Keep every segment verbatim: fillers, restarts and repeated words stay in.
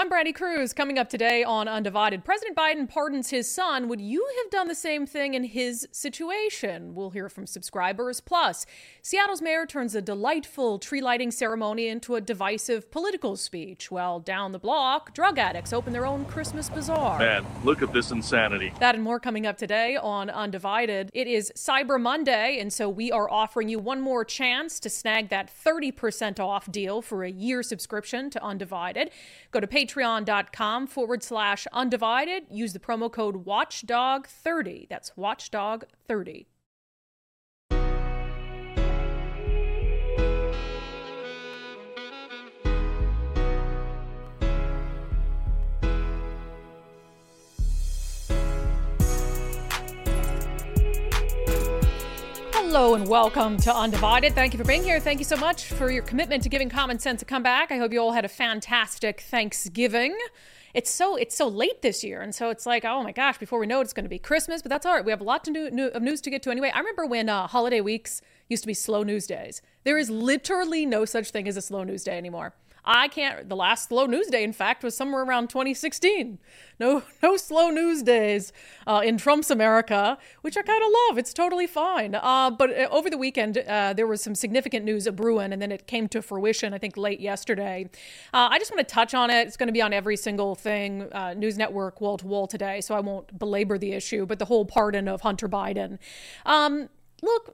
I'm Brandy Cruz. Coming up today on Undivided, President Biden pardons his son. Would you have done the same thing in his situation? We'll hear from subscribers. Plus, Seattle's mayor turns a delightful tree lighting ceremony into a divisive political speech, while down the block, drug addicts open their own Christmas bazaar. Man, look at this insanity. That and more coming up today on Undivided. It is Cyber Monday, and so we are offering you one more chance to snag that thirty percent off deal for a year subscription to Undivided. Go to patreon.com forward slash undivided. Use the promo code watchdog thirty. That's watchdog thirty. Hello and welcome to Undivided. Thank you for being here. Thank you so much for your commitment to giving Common Sense a comeback. I hope you all had a fantastic Thanksgiving. It's so it's so late this year, and so it's like, oh my gosh, before we know it, it's going to be Christmas, but that's all right. We have a lot to do, new, of news to get to anyway. I remember when uh, holiday weeks used to be slow news days. There is literally no such thing as a slow news day anymore. I can't, the last slow news day, in fact, was somewhere around twenty sixteen. No, no slow news days uh, in Trump's America, which I kind of love. It's totally fine. Uh, but uh, over the weekend, uh, there was some significant news a brewing, and then it came to fruition, I think, late yesterday. Uh, I just want to touch on it. It's going to be on every single thing, uh, News Network, wall to wall today, so I won't belabor the issue, but the whole pardon of Hunter Biden. Um, look,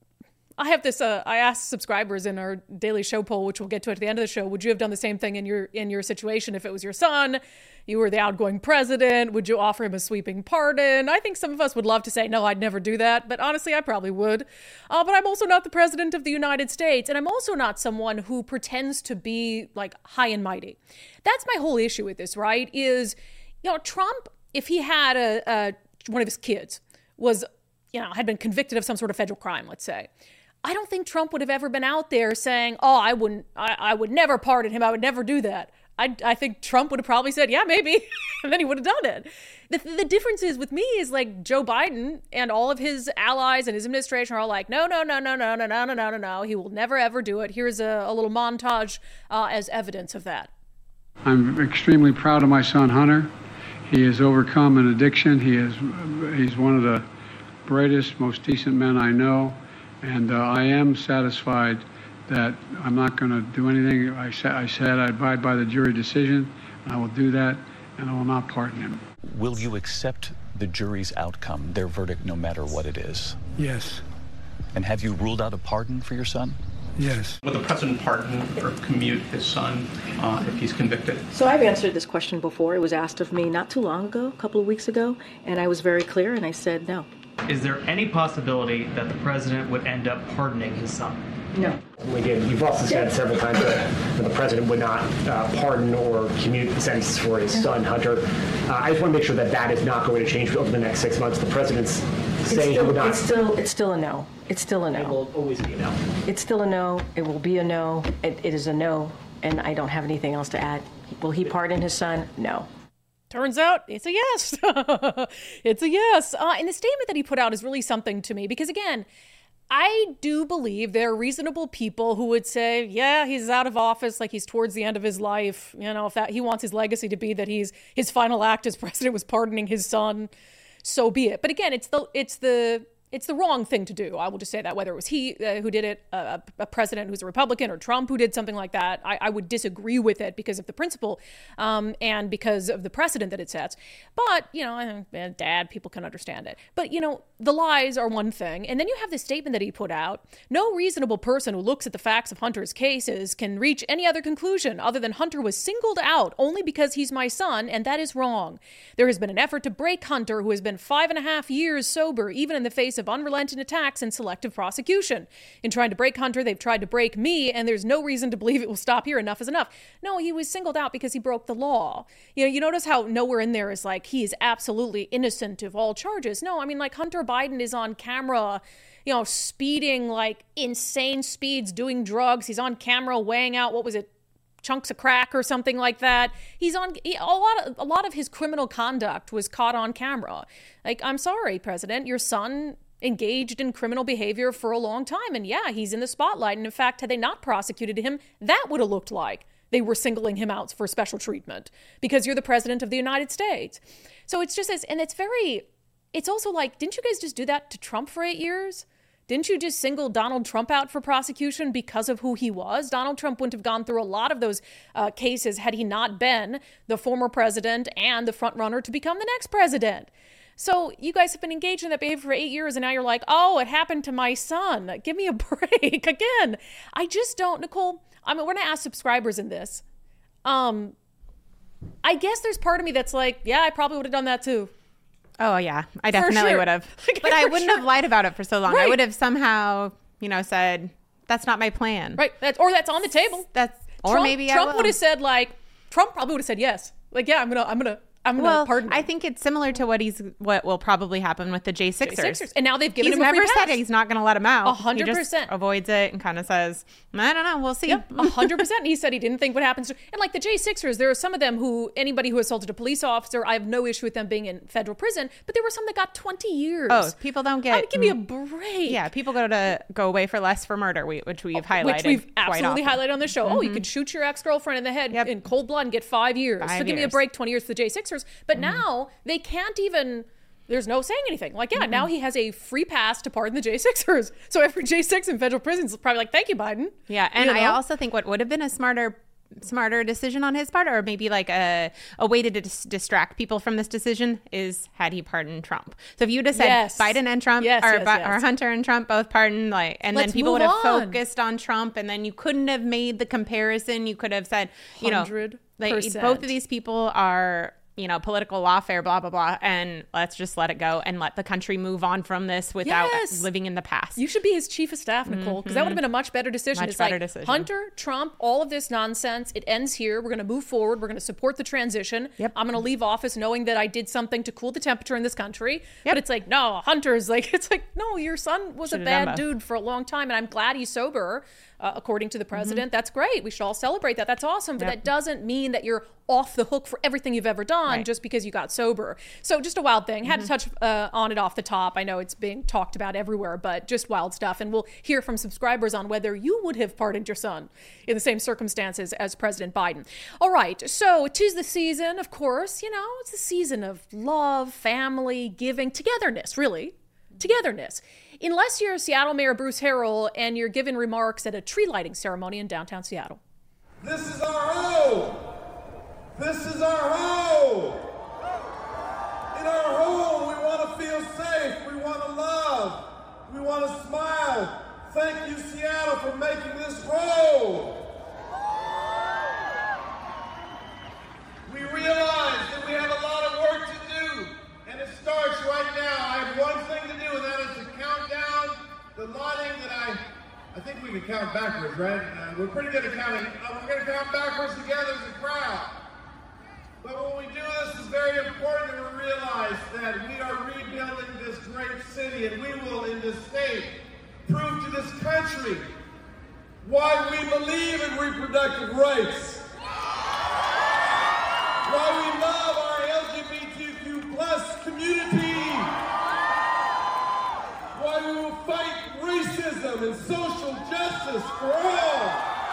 I have this, uh, I asked subscribers in our daily show poll, which we'll get to at the end of the show, would you have done the same thing in your in your situation if it was your son? You were the outgoing president. Would you offer him a sweeping pardon? I think some of us would love to say, no, I'd never do that. But honestly, I probably would. Uh, but I'm also not the president of the United States. And I'm also not someone who pretends to be like high and mighty. That's my whole issue with this, right? Is, you know, Trump, if he had a, a one of his kids was, you know, had been convicted of some sort of federal crime, let's say, I don't think Trump would have ever been out there saying, oh, I wouldn't, I, I would never pardon him. I would never do that. I, I think Trump would have probably said, yeah, maybe. And then he would have done it. The, the difference is with me is like Joe Biden and all of his allies and his administration are all like, no, no, no, no, no, no, no, no, no, no, no. He will never, ever do it. Here's a, a little montage uh, as evidence of that. I'm extremely proud of my son, Hunter. He has overcome an addiction. He is, he's one of the brightest, most decent men I know. And uh, I am satisfied that I'm not going to do anything. I, sa- I said I abide by the jury decision, and I will do that, and I will not pardon him. Will you accept the jury's outcome, their verdict, no matter what it is? Yes. And have you ruled out a pardon for your son? Yes. Will the president pardon or commute his son uh, if he's convicted? So I've answered this question before. It was asked of me not too long ago, a couple of weeks ago, and I was very clear, and I said no. Is there any possibility that the president would end up pardoning his son? No. Again, you've also said several times that, that the president would not uh, pardon or commute sentences for his son, Hunter. Uh, I just want to make sure that that is not going to change over the next six months. The president's saying he would not. It's still, it's still a no. It's still a no. It will always be a no. It's still a no. It will be a no. It, it is a no, and I don't have anything else to add. Will he pardon his son? No. Turns out it's a yes. It's a yes. Uh, and the statement that he put out is really something to me because, again, I do believe there are reasonable people who would say, yeah, he's out of office, like he's towards the end of his life. You know, if that he wants his legacy to be that he's his final act as president was pardoning his son, so be it. But again, it's the it's the it's the wrong thing to do. I will just say that, whether it was he uh, who did it, uh, a president who's a Republican, or Trump who did something like that, I, I would disagree with it because of the principle um, and because of the precedent that it sets. But, you know, eh, dad, people can understand it. But, you know, the lies are one thing. And then you have this statement that he put out. No reasonable person who looks at the facts of Hunter's cases can reach any other conclusion other than Hunter was singled out only because he's my son, and that is wrong. There has been an effort to break Hunter, who has been five and a half years sober, even in the face of unrelenting attacks and selective prosecution. In trying to break Hunter, they've tried to break me, and there's no reason to believe it will stop here. Enough is enough. No, he was singled out because he broke the law. You know, you notice how nowhere in there is like, he is absolutely innocent of all charges. No, I mean, like, Hunter Biden is on camera, you know, speeding like insane speeds, doing drugs. He's on camera weighing out, what was it, chunks of crack or something like that. He's on he, a lot of, a lot of his criminal conduct was caught on camera. Like, I'm sorry, President, your son engaged in criminal behavior for a long time. And yeah, he's in the spotlight. And in fact, had they not prosecuted him, that would have looked like they were singling him out for special treatment because you're the president of the United States. So it's just as, and it's very, it's also like, didn't you guys just do that to Trump for eight years? Didn't you just single Donald Trump out for prosecution because of who he was? Donald Trump wouldn't have gone through a lot of those uh, cases had he not been the former president and the front runner to become the next president. So you guys have been engaged in that behavior for eight years, and now you're like, oh, it happened to my son. Give me a break. Again, I just don't, Nicole, I mean, we're going to ask subscribers in this. Um, I guess there's part of me that's like, yeah, I probably would have done that too. Oh, yeah, I definitely sure. would have. Okay, but I wouldn't sure. have lied about it for so long. Right. I would have somehow, you know, said, that's not my plan. Right. That's, or that's on the table. That's, or Trump, maybe I Trump will. would have said, like, Trump probably would have said yes. Like, yeah, I'm going to, I'm going to, I'm going to Well, pardon him. I think it's similar to what he's what will probably happen with the J Sixers. J Sixers. And now they've given he's him a free never pass. said he's not going to let him out. A hundred He just percent. avoids it and kind of says, I don't know, we'll see. Yeah, a hundred percent. He said he didn't think what happens. To, and like the J Sixers, there are some of them who, anybody who assaulted a police officer, I have no issue with them being in federal prison, but there were some that got twenty years. Oh, people don't get. I mean, give me a break. Yeah, people go to go away for less for murder, we, which we've highlighted. Which we've quite absolutely often. highlighted on the show. Mm-hmm. Oh, you could shoot your ex-girlfriend in the head Yep. in cold blood and get five years. Five so give me a years. break, twenty years for the J Sixers. But mm-hmm. now they can't even, there's no saying anything. Like, yeah, mm-hmm. now he has a free pass to pardon the J Sixers. So every J Six in federal prison is probably like, thank you, Biden. Yeah, and You know? I also think what would have been a smarter smarter decision on his part, or maybe like a, a way to dis- distract people from this decision, is had he pardoned Trump. So if you'd have said Yes. Biden and Trump, Yes, or, yes, Bi- yes. or Hunter and Trump both pardoned, like, and Let's then people move would have on. focused on Trump, and then you couldn't have made the comparison. You could have said, you know, one hundred percent. like both of these people are, you know, political lawfare, blah, blah, blah. And let's just let it go and let the country move on from this without Yes. living in the past. You should be his chief of staff, Nicole, because that would have been a much better decision. Much it's better like, decision. Hunter, Trump, all of this nonsense, it ends here. We're going to move forward. We're going to support the transition. Yep. I'm going to leave office knowing that I did something to cool the temperature in this country. Yep. But it's like, no, Hunter's like, it's like, no, your son was Should've a done bad both. dude for a long time. And I'm glad he's sober, uh, according to the president. That's great. We should all celebrate that. That's awesome. But Yep. that doesn't mean that you're off the hook for everything you've ever done Right. just because you got sober. So just a wild thing. Had to touch uh, on it off the top. I know it's being talked about everywhere, but just wild stuff. And we'll hear from subscribers on whether you would have pardoned your son in the same circumstances as President Biden. All right. So 'tis the season, of course. You know, it's the season of love, family, giving, togetherness, really. Togetherness. Unless you're Seattle Mayor Bruce Harrell and you're giving remarks at a tree lighting ceremony in downtown Seattle. This is our home. This is our home. In our home, we want to feel safe. We want to love. We want to smile. Thank you, Seattle, for making this home. We realize that we have a lot of work to do, and it starts right now. I have one thing to do, and that is to count down the lighting that I... I think we can count backwards, right? Uh, we're pretty good at counting. Uh, we're going to count backwards together as a crowd. But when we do this, it's very important that we realize that we are rebuilding this great city, and we will, in this state, prove to this country why we believe in reproductive rights, why we love our L G B T Q plus community, why we will fight racism and social justice for all.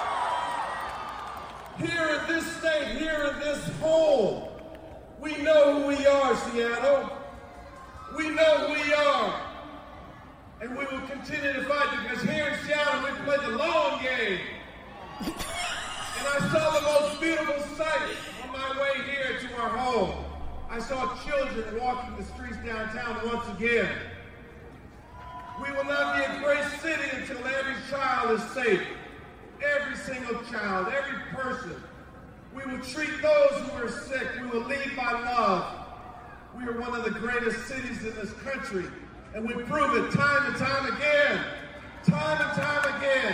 Here in this state, here in this home, we know who we are, Seattle. We know who we are. And we will continue to fight, because here in Seattle, we play the long game. And I saw the most beautiful sight on my way here to our home. I saw children walking the streets downtown once again. We will not be a great city until every child is safe. Every single child, every person. We will treat those who are sick. We will lead by love. We are one of the greatest cities in this country, and we prove it time and time again. Time and time again.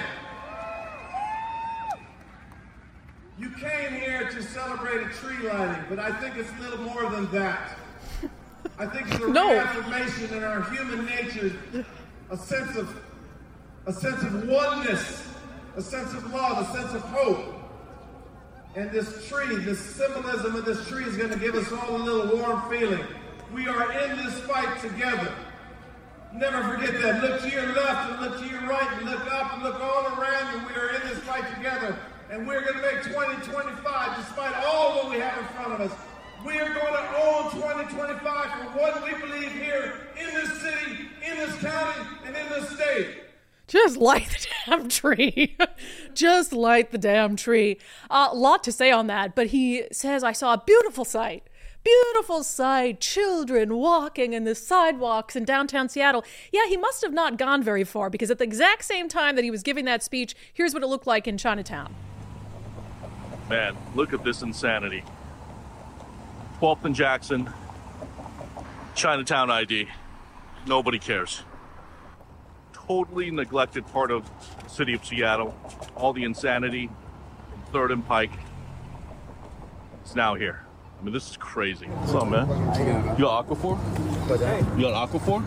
You came here to celebrate a tree lighting, but I think it's a little more than that. I think it's a No. reaffirmation in our human nature, a sense of a sense of oneness, a sense of love, a sense of hope. And this tree, this symbolism of this tree is going to give us all a little warm feeling. We are in this fight together. Never forget that. Look to your left and look to your right and look up and look all around you. We are in this fight together. and we're going to make twenty twenty-five, despite all what we have in front of us, we are going to own twenty twenty-five for what we believe here in this city, in this county, and in this state. Just light the damn tree. Just light the damn tree. A uh, lot to say on that, but he says, I saw a beautiful sight. Beautiful sight. Children walking in the sidewalks in downtown Seattle. Yeah, he must have not gone very far, because at the exact same time that he was giving that speech, here's what it looked like in Chinatown. Man, look at this insanity. twelfth and Jackson, Chinatown I D. Nobody cares. Totally neglected part of the city of Seattle. All the insanity from third and Pike. It's now here. I mean, this is crazy. What's up, man? You got Aquaphor? What's that? You got Aquaphor?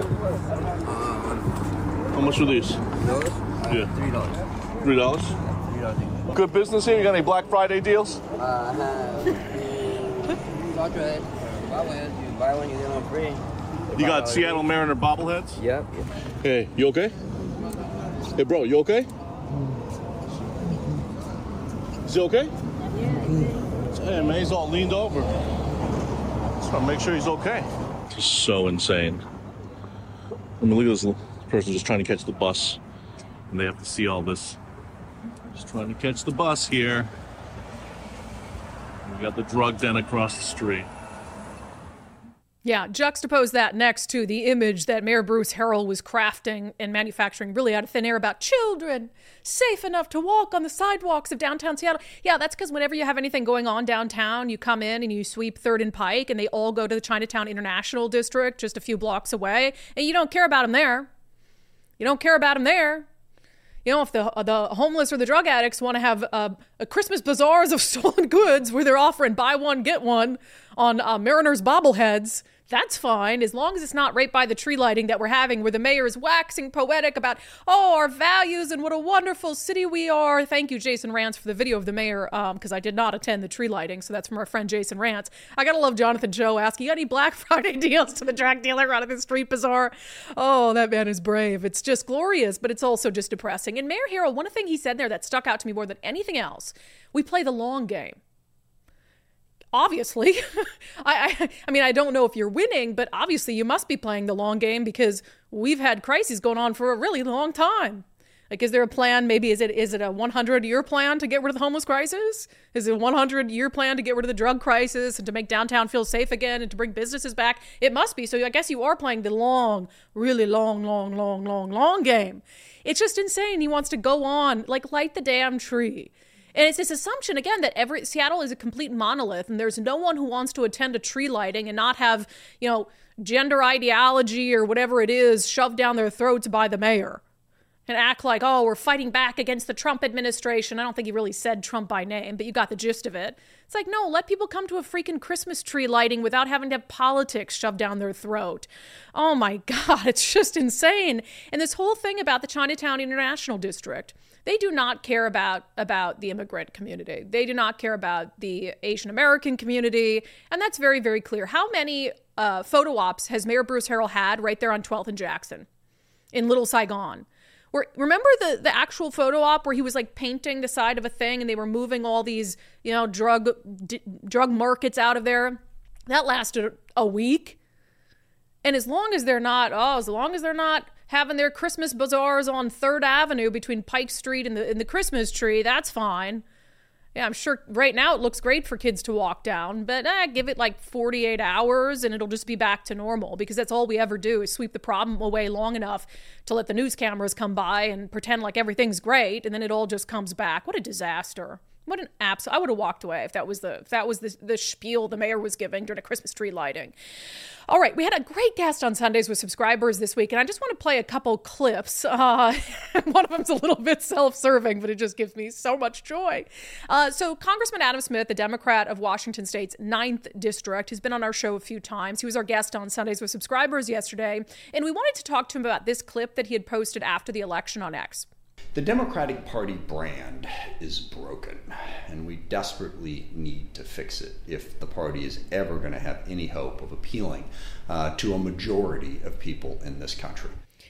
Uh, How much are these? Those? Uh, yeah. Three dollars. Three dollars? Three dollars. Good business here? You got any Black Friday deals? Uh, I have the chocolate, bobbleheads. You buy one, you get one free. You got Seattle Mariner bobbleheads? Yep. Hey, you okay? Hey, bro, you okay? Is he okay? Hey, man, he's all leaned over. Just want to make sure he's okay. This is so insane. I mean, look at this person just trying to catch the bus. And they have to see all this. Just trying to catch the bus here. We got the drug den across the street. Yeah, juxtapose that next to the image that Mayor Bruce Harrell was crafting and manufacturing really out of thin air about children safe enough to walk on the sidewalks of downtown Seattle. Yeah, that's because whenever you have anything going on downtown, you come in and you sweep third and Pike, and they all go to the Chinatown International District just a few blocks away, and you don't care about them there. You don't care about them there. You know, if the the homeless or the drug addicts want to have uh, a Christmas bazaars of stolen goods where they're offering buy one, get one on uh, Mariners bobbleheads, that's fine, as long as it's not right by the tree lighting that we're having, where the mayor is waxing poetic about, oh, our values and what a wonderful city we are. Thank you, Jason Rantz, for the video of the mayor, because um, I did not attend the tree lighting, so that's from our friend Jason Rantz. I gotta love Jonathan Joe asking, you got any Black Friday deals to the drug dealer out of the street bazaar? Oh, that man is brave. It's just glorious, but it's also just depressing. And Mayor Harrell, one thing he said there that stuck out to me more than anything else, we play the long game. Obviously, I, I I mean, I don't know if you're winning, but obviously you must be playing the long game, because we've had crises going on for a really long time. Like, is there a plan? Maybe is it is it a one hundred year plan to get rid of the homeless crisis? Is it a one hundred year plan to get rid of the drug crisis and to make downtown feel safe again and to bring businesses back? It must be. So I guess you are playing the long, really long, long, long, long, long game. It's just insane. He wants to go on, like, light the damn tree. And it's this assumption, again, that every Seattle is a complete monolith, and there's no one who wants to attend a tree lighting and not have, you know, gender ideology or whatever it is shoved down their throats by the mayor and act like, oh, we're fighting back against the Trump administration. I don't think he really said Trump by name, but you got the gist of it. It's like, no, let people come to a freaking Christmas tree lighting without having to have politics shoved down their throat. Oh my God, it's just insane. And this whole thing about the Chinatown International District, they do not care about, about the immigrant community. They do not care about the Asian American community. And that's very, very clear. How many uh, photo ops has Mayor Bruce Harrell had right there on twelfth and Jackson in Little Saigon? Where, remember the, the actual photo op where he was like painting the side of a thing and they were moving all these, you know, drug d- drug markets out of there? That lasted a week. And as long as they're not, oh, as long as they're not having their Christmas bazaars on third Avenue between Pike Street and the, and the Christmas tree, that's fine. Yeah, I'm sure right now it looks great for kids to walk down, but eh, give it like forty-eight hours and it'll just be back to normal, because that's all we ever do is sweep the problem away long enough to let the news cameras come by and pretend like everything's great, and then it all just comes back. What a disaster. What an abs- I would have walked away if that was the if that was the, the spiel the mayor was giving during a Christmas tree lighting. All right, we had a great guest on Sundays with Subscribers this week, and I just want to play a couple clips. Uh, one of them's a little bit self-serving, but it just gives me so much joy. Uh, so Congressman Adam Smith, the Democrat of Washington State's ninth District, has been on our show a few times. He was our guest on Sundays with Subscribers yesterday, and we wanted to talk to him about this clip that he had posted after the election on X. The Democratic Party brand is broken, and we desperately need to fix it if the party is ever going to have any hope of appealing uh, to a majority of people in this country.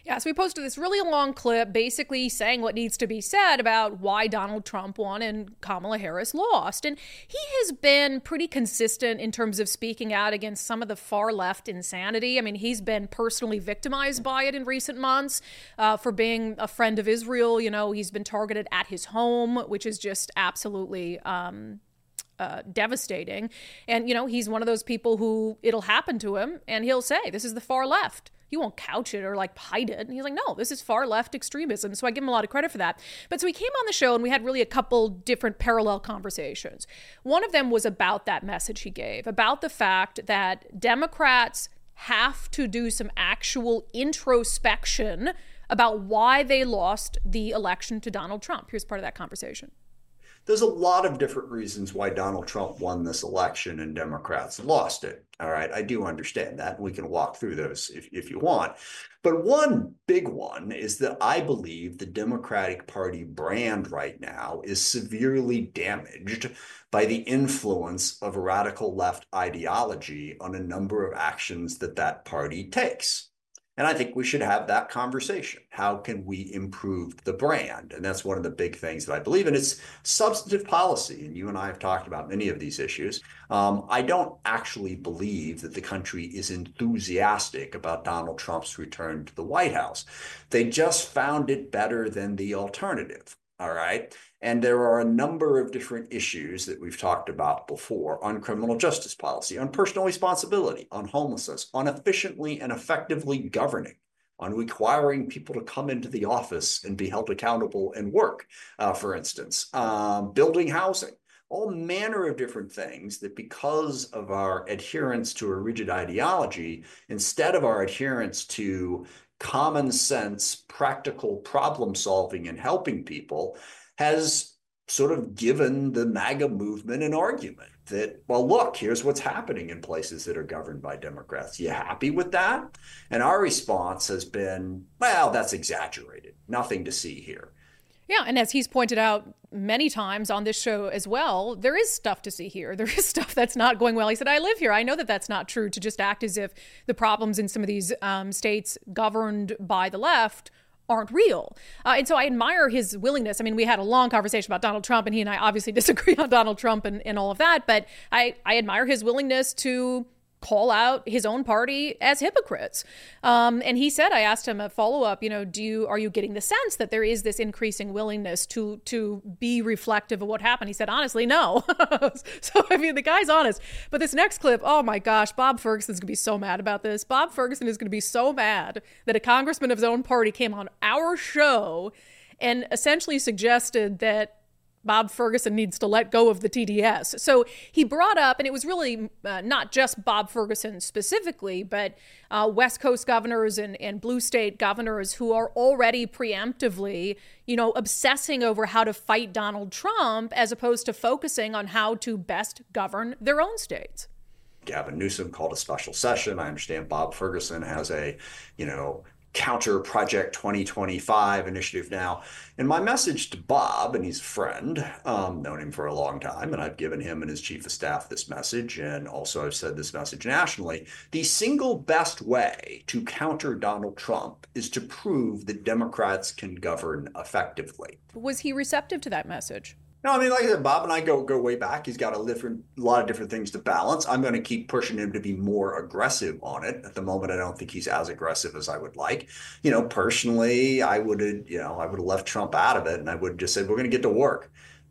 Yeah, so we posted this really long clip basically saying what needs to be said about why Donald Trump won and Kamala Harris lost. And he has been pretty consistent in terms of speaking out against some of the far left insanity. I mean, he's been personally victimized by it in recent months uh, for being a friend of Israel. You know, he's been targeted at his home, which is just absolutely um, uh, devastating. And, you know, he's one of those people who it'll happen to him and he'll say, this is the far left. He won't couch it or like hide it. And he's like, no, this is far left extremism. So I give him a lot of credit for that. But so he came on the show and we had really a couple different parallel conversations. One of them was about that message he gave, about the fact that Democrats have to do some actual introspection about why they lost the election to Donald Trump. Here's part of that conversation. There's a lot of different reasons why Donald Trump won this election and Democrats lost it. All right, I do understand that. We can walk through those if, if you want. But one big one is that I believe the Democratic Party brand right now is severely damaged by the influence of radical left ideology on a number of actions that that party takes. And I think we should have that conversation. How can we improve the brand? And that's one of the big things that I believe in. It's substantive policy. And you and I have talked about many of these issues. Um, I don't actually believe that the country is enthusiastic about Donald Trump's return to the White House. They just found it better than the alternative. All right. And there are a number of different issues that we've talked about before on criminal justice policy, on personal responsibility, on homelessness, on efficiently and effectively governing, on requiring people to come into the office and be held accountable and work, uh, for instance, um, building housing, all manner of different things that because of our adherence to a rigid ideology, instead of our adherence to common sense, practical problem solving and helping people, has sort of given the MAGA movement an argument that, well, look, here's what's happening in places that are governed by Democrats. You happy with that? And our response has been, well, that's exaggerated. Nothing to see here. Yeah, and as he's pointed out many times on this show as well, there is stuff to see here. There is stuff that's not going well. He said, I live here. I know that that's not true, to just act as if the problems in some of these um, states governed by the left aren't real. Uh, and so I admire his willingness. I mean, we had a long conversation about Donald Trump, and he and I obviously disagree on Donald Trump and, and all of that, but I, I admire his willingness to call out his own party as hypocrites. Um, and he said, I asked him a follow-up, you know, do you, are you getting the sense that there is this increasing willingness to, to be reflective of what happened? He said, honestly, no. So, I mean, the guy's honest. But this next clip, oh my gosh, Bob Ferguson's going to be so mad about this. Bob Ferguson is going to be so mad that a congressman of his own party came on our show and essentially suggested that Bob Ferguson needs to let go of the T D S. So he brought up, and it was really uh, not just Bob Ferguson specifically, but uh, West Coast governors and, and blue state governors who are already preemptively, you know, obsessing over how to fight Donald Trump as opposed to focusing on how to best govern their own states. Gavin Newsom called a special session. I understand Bob Ferguson has a, you know, Counter Project twenty twenty-five initiative now. And my message to Bob, and he's a friend, um, known him for a long time, and I've given him and his chief of staff this message, and also I've said this message nationally, the single best way to counter Donald Trump is to prove that Democrats can govern effectively. Was he receptive to that message? No, I mean, like I said, Bob and I go go way back. He's got a different, a lot of different things to balance. I'm going to keep pushing him to be more aggressive on it. At the moment, I don't think he's as aggressive as I would like. You know, personally, I would have, you know, I would have left Trump out of it, and I would have just said, we're going to get to work.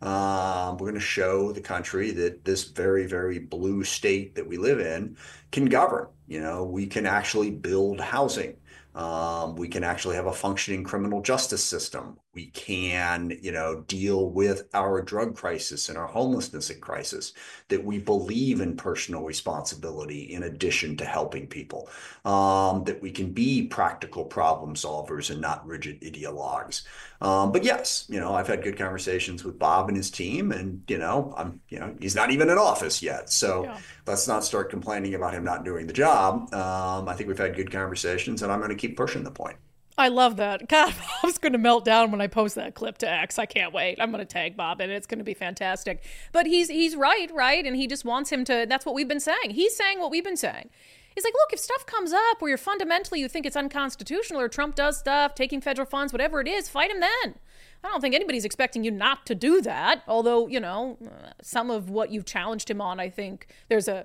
Um, we're going to show the country that this very, very blue state that we live in can govern. You know, we can actually build housing. Um, we can actually have a functioning criminal justice system. We can, you know, deal with our drug crisis and our homelessness crisis, that we believe in personal responsibility in addition to helping people, um, that we can be practical problem solvers and not rigid ideologues. Um, but yes, you know, I've had good conversations with Bob and his team, and, you know, I'm, you know, he's not even in office yet. So yeah. Let's not start complaining about him not doing the job. Um, I think we've had good conversations, and I'm going to keep pushing the point. I love that. God, Bob's going to melt down when I post that clip to X. I can't wait. I'm going to tag Bob, and it's going to be fantastic. But he's he's right, right? And he just wants him to, that's what we've been saying. He's saying what we've been saying. He's like, look, if stuff comes up where you're fundamentally, you think it's unconstitutional or Trump does stuff, taking federal funds, whatever it is, fight him then. I don't think anybody's expecting you not to do that. Although, you know, some of what you've challenged him on, I think there's a,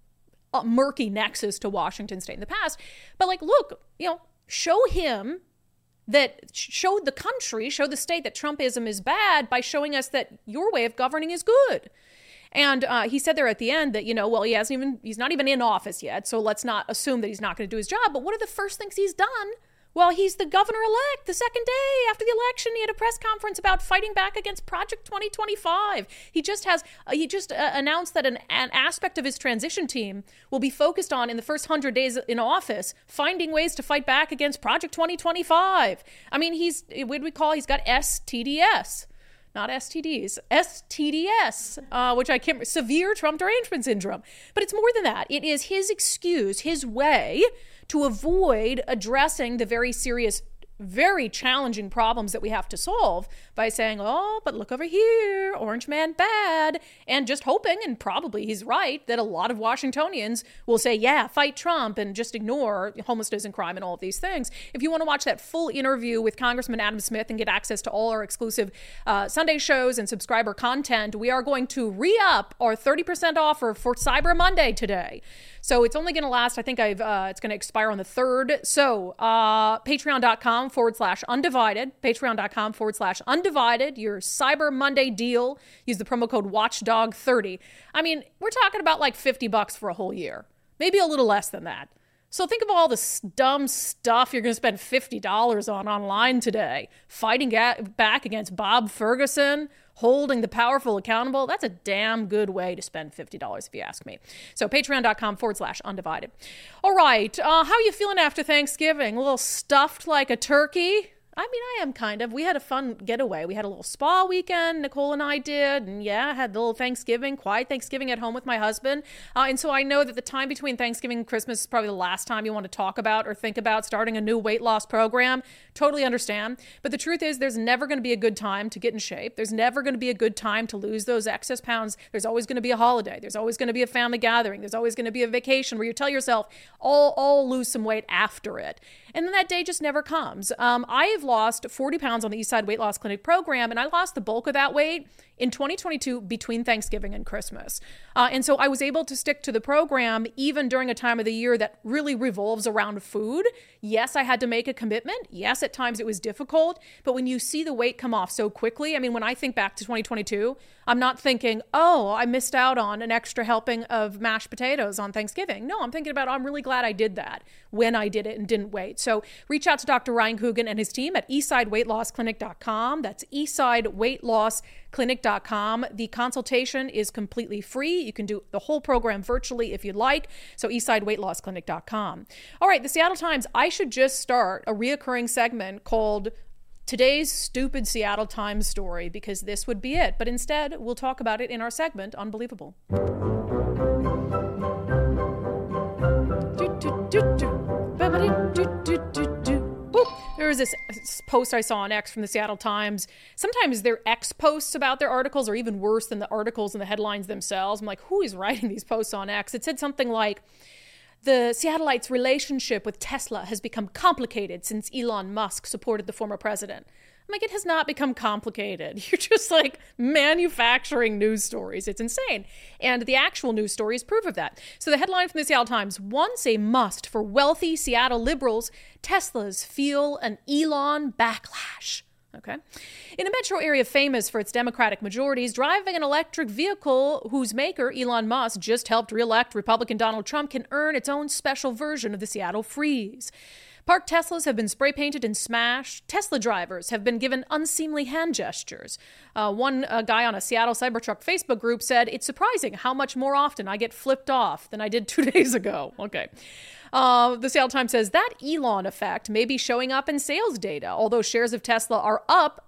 a murky nexus to Washington State in the past. But like, look, you know, show him that, show the country, show the state that Trumpism is bad by showing us that your way of governing is good. And uh, he said there at the end that, you know, well, he hasn't even, he's not even in office yet, so let's not assume that he's not going to do his job. But what are the first things he's done? Well, he's the governor-elect. The second day after the election, he had a press conference about fighting back against Project twenty twenty-five. He just has, uh, he just uh, announced that an, an aspect of his transition team will be focused on, in the first hundred days in office, finding ways to fight back against Project twenty twenty-five. I mean, he's, what do we call, he's got S T D S. Not S T Ds, S T D S, uh, which I can't, severe Trump derangement syndrome. But it's more than that. It is his excuse, his way to avoid addressing the very serious, very challenging problems that we have to solve by saying, oh, but look over here, Orange Man bad, and just hoping, and probably he's right, that a lot of Washingtonians will say, yeah, fight Trump, and just ignore homelessness and crime and all of these things. If you want to watch that full interview with Congressman Adam Smith and get access to all our exclusive uh, Sunday shows and subscriber content, we are going to re-up our thirty percent offer for Cyber Monday today. So it's only going to last, I think I've, uh, it's going to expire on the third. So uh, patreon.com forward slash undivided, patreon.com forward slash undivided, your Cyber Monday deal. Use the promo code watchdog thirty. I mean, we're talking about like fifty bucks for a whole year, maybe a little less than that. So think of all the dumb stuff you're going to spend fifty dollars on online today. Fighting back against Bob Ferguson, holding the powerful accountable. That's a damn good way to spend fifty dollars if you ask me. So patreon.com forward slash undivided. All right. Uh, how are you feeling after Thanksgiving? A little stuffed like a turkey? I mean, I am kind of. We had a fun getaway. We had a little spa weekend, Nicole and I did. And yeah, had a little Thanksgiving, quiet Thanksgiving at home with my husband. Uh, and so I know that the time between Thanksgiving and Christmas is probably the last time you want to talk about or think about starting a new weight loss program. Totally understand. But the truth is, there's never going to be a good time to get in shape. There's never going to be a good time to lose those excess pounds. There's always going to be a holiday. There's always going to be a family gathering. There's always going to be a vacation where you tell yourself, I'll, I'll lose some weight after it. And then that day just never comes. Um, I have lost forty pounds on the Eastside Weight Loss Clinic program, and I lost the bulk of that weight in twenty twenty-two between Thanksgiving and Christmas. Uh, and so I was able to stick to the program even during a time of the year that really revolves around food. Yes, I had to make a commitment. Yes, at times it was difficult. But when you see the weight come off so quickly, I mean, when I think back to twenty twenty-two, I'm not thinking, oh, I missed out on an extra helping of mashed potatoes on Thanksgiving. No, I'm thinking about, oh, I'm really glad I did that when I did it and didn't wait. So reach out to Doctor Ryan Coogan and his team at eastside weight loss clinic dot com. That's eastside weight loss clinic dot com. The consultation is completely free. You can do the whole program virtually if you'd like. So eastside weight loss clinic dot com. All right, the Seattle Times. I should just start a reoccurring segment called Today's Stupid Seattle Times Story, because this would be it. But instead, we'll talk about it in our segment, Unbelievable. There was this post I saw on X from the Seattle Times. Sometimes their X posts about their articles are even worse than the articles and the headlines themselves. I'm like, who is writing these posts on X? It said something like, the Seattleites' relationship with Tesla has become complicated since Elon Musk supported the former president. I'm like, it has not become complicated. You're just like manufacturing news stories. It's insane. And the actual news stories prove of that. So the headline from the Seattle Times, once a must for wealthy Seattle liberals, Teslas feel an Elon backlash. Okay. In a metro area famous for its Democratic majorities, driving an electric vehicle whose maker, Elon Musk, just helped re-elect Republican Donald Trump can earn its own special version of the Seattle Freeze. Parked Teslas have been spray painted and smashed. Tesla drivers have been given unseemly hand gestures. Uh, one uh, guy on a Seattle Cybertruck Facebook group said, it's surprising how much more often I get flipped off than I did two days ago. Okay. Uh, the Seattle Times says that Elon effect may be showing up in sales data, although shares of Tesla are up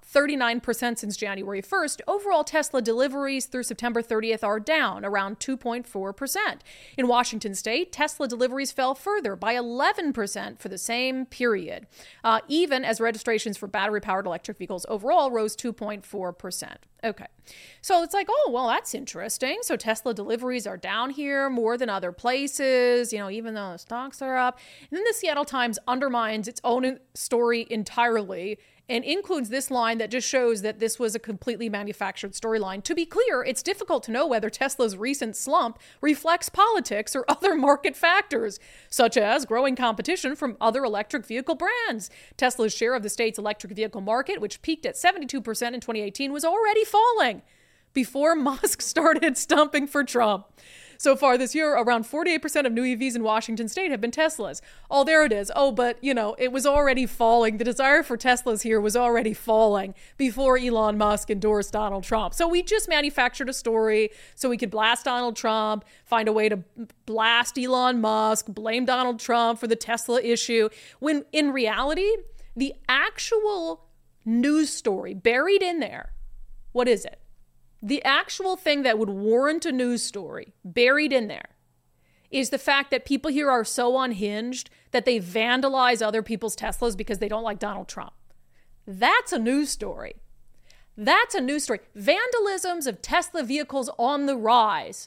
thirty-nine percent since January first, overall Tesla deliveries through September thirtieth are down around two point four percent. In Washington state, Tesla deliveries fell further by eleven percent for the same period, uh, even as registrations for battery-powered electric vehicles overall rose two point four percent. Okay, so it's like, oh, well, that's interesting. So Tesla deliveries are down here more than other places, you know, even though the stocks are up. And then the Seattle Times undermines its own story entirely and includes this line that just shows that this was a completely manufactured storyline. To be clear, it's difficult to know whether Tesla's recent slump reflects politics or other market factors, such as growing competition from other electric vehicle brands. Tesla's share of the state's electric vehicle market, which peaked at seventy-two percent in twenty eighteen, was already falling before Musk started stumping for Trump. So far this year, around forty-eight percent of new E Vs in Washington state have been Teslas. Oh, there it is. Oh, but, you know, it was already falling. The desire for Teslas here was already falling before Elon Musk endorsed Donald Trump. So we just manufactured a story so we could blast Donald Trump, find a way to blast Elon Musk, blame Donald Trump for the Tesla issue, when in reality, the actual news story buried in there, what is it? The actual thing that would warrant a news story buried in there is the fact that people here are so unhinged that they vandalize other people's Teslas because they don't like Donald Trump. That's a news story. That's a news story. Vandalisms of Tesla vehicles on the rise.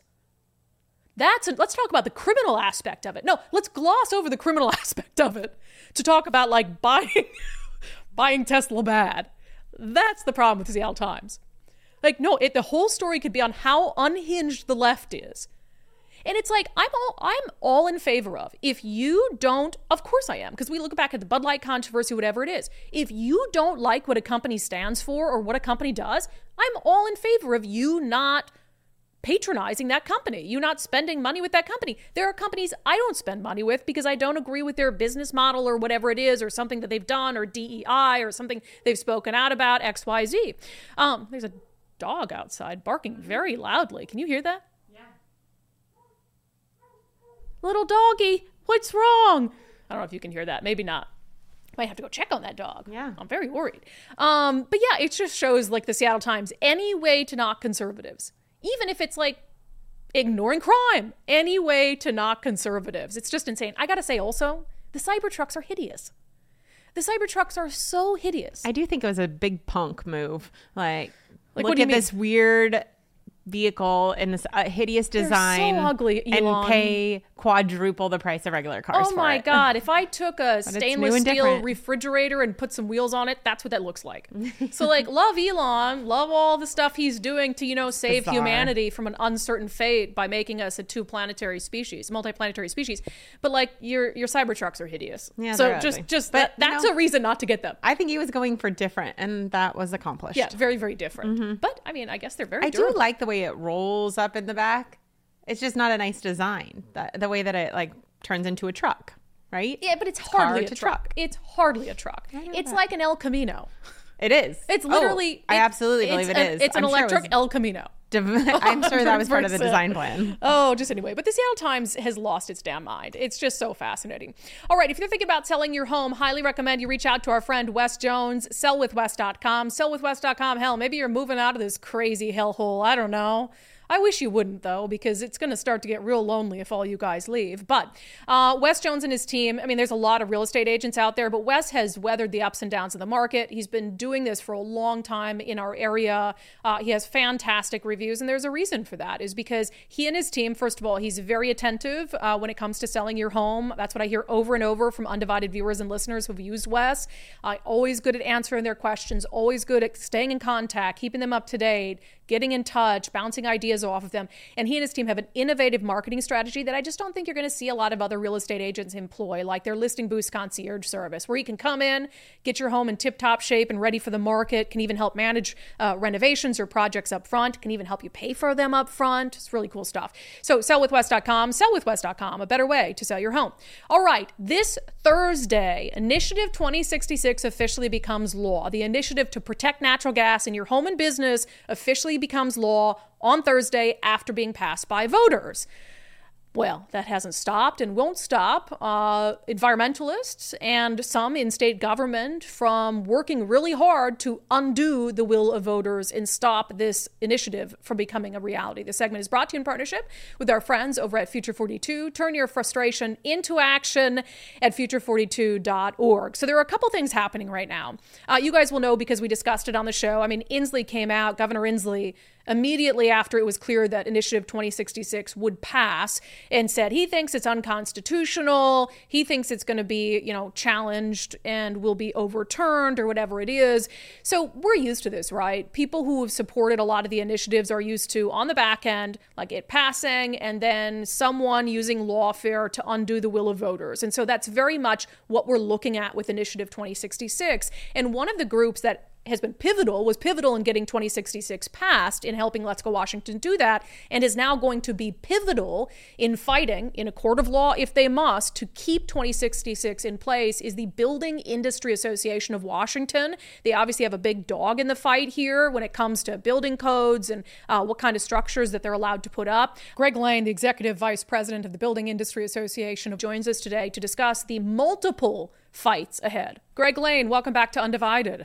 That's a, let's talk about the criminal aspect of it. No, let's gloss over the criminal aspect of it to talk about like buying, buying Tesla bad. That's the problem with the Seattle Times. Like, no, it, the whole story could be on how unhinged the left is. And it's like, I'm all, I'm all in favor of, if you don't, of course I am, because we look back at the Bud Light controversy, whatever it is. If you don't like what a company stands for or what a company does, I'm all in favor of you not patronizing that company, you not spending money with that company. There are companies I don't spend money with because I don't agree with their business model or whatever it is, or something that they've done, or D E I, or something they've spoken out about, X Y Z. Um, there's a dog outside barking very loudly. Can you hear that? Yeah. Little doggy, what's wrong? I don't know if you can hear that. Maybe not. Might have to go check on that dog. Yeah. I'm very worried. Um, but yeah, it just shows like the Seattle Times, any way to knock conservatives, even if it's like ignoring crime, any way to knock conservatives. It's just insane. I got to say also, the Cybertrucks are hideous. The Cybertrucks are so hideous. I do think it was a big punk move. Like, Like, look what do you at mean? this weird vehicle in this uh, hideous design. They're so ugly, Elon. And pay quadruple the price of regular cars. Oh for my it. God. If I took a it's stainless new and steel different. refrigerator and put some wheels on it, that's what that looks like. So like, love Elon, love all the stuff he's doing to, you know, save Bizarre. humanity from an uncertain fate by making us a two planetary species, multiplanetary species. But like, your your Cybertrucks are hideous. Yeah, so they're just ugly. just But, that, that's you know, a reason not to get them. I think he was going for different, and that was accomplished. Yeah, very, very different. But I mean, I guess they're very I durable. do like the way it rolls up in the back. It's just not a nice design. The, the way that it like turns into a truck, right? Yeah, but it's Car hardly a to truck. truck. It's hardly a truck. It's that. like an El Camino. It is. It's Oh, literally. I it- absolutely believe it's it an- is. It's an I'm sure it electric was El Camino. div- I'm sure that was part of the one hundred percent. design plan. Oh, just anyway. But the Seattle Times has lost its damn mind. It's just so fascinating. All right, if you're thinking about selling your home, highly recommend you reach out to our friend Wes Jones, sell with wes dot com. sell with wes dot com. Hell, maybe you're moving out of this crazy hellhole. I don't know. I wish you wouldn't, though, because it's going to start to get real lonely if all you guys leave. But uh, Wes Jones and his team, I mean, there's a lot of real estate agents out there, but Wes has weathered the ups and downs of the market. He's been doing this for a long time in our area. Uh, he has fantastic reviews, and there's a reason for that, is because he and his team, first of all, he's very attentive uh, when it comes to selling your home. That's what I hear over and over from undivided viewers and listeners who've used Wes. Uh, always good at answering their questions, always good at staying in contact, keeping them up to date, getting in touch, bouncing ideas off of them. And he and his team have an innovative marketing strategy that I just don't think you're going to see a lot of other real estate agents employ, like their listing boost concierge service, where you can come in, get your home in tip-top shape and ready for the market, can even help manage uh, renovations or projects up front, can even help you pay for them up front. It's really cool stuff. So sell with wes dot com, sell with wes dot com, a better way to sell your home. All right, this Thursday, Initiative twenty sixty-six officially becomes law. The initiative to protect natural gas in your home and business officially becomes law on Thursday after being passed by voters. Well, that hasn't stopped and won't stop uh, environmentalists and some in state government from working really hard to undo the will of voters and stop this initiative from becoming a reality. This segment is brought to you in partnership with our friends over at Future forty-two. Turn your frustration into action at future forty-two dot org. So there are a couple things happening right now. Uh, you guys will know because we discussed it on the show. I mean, Inslee came out, Governor Inslee, immediately after it was clear that Initiative twenty sixty-six would pass, and said he thinks it's unconstitutional. He thinks it's going to be, you know, challenged and will be overturned or whatever it is. So we're used to this, right? People who have supported a lot of the initiatives are used to, on the back end, like it passing and then someone using lawfare to undo the will of voters. And so that's very much what we're looking at with Initiative twenty sixty-six. And one of the groups that has been pivotal, was pivotal in getting twenty sixty-six passed, in helping Let's Go Washington do that, and is now going to be pivotal in fighting in a court of law, if they must, to keep twenty sixty-six in place, is the Building Industry Association of Washington. They obviously have a big dog in the fight here when it comes to building codes and uh, what kind of structures that they're allowed to put up. Greg Lane, the executive vice president of the Building Industry Association, joins us today to discuss the multiple fights ahead. Greg Lane, welcome back to Undivided.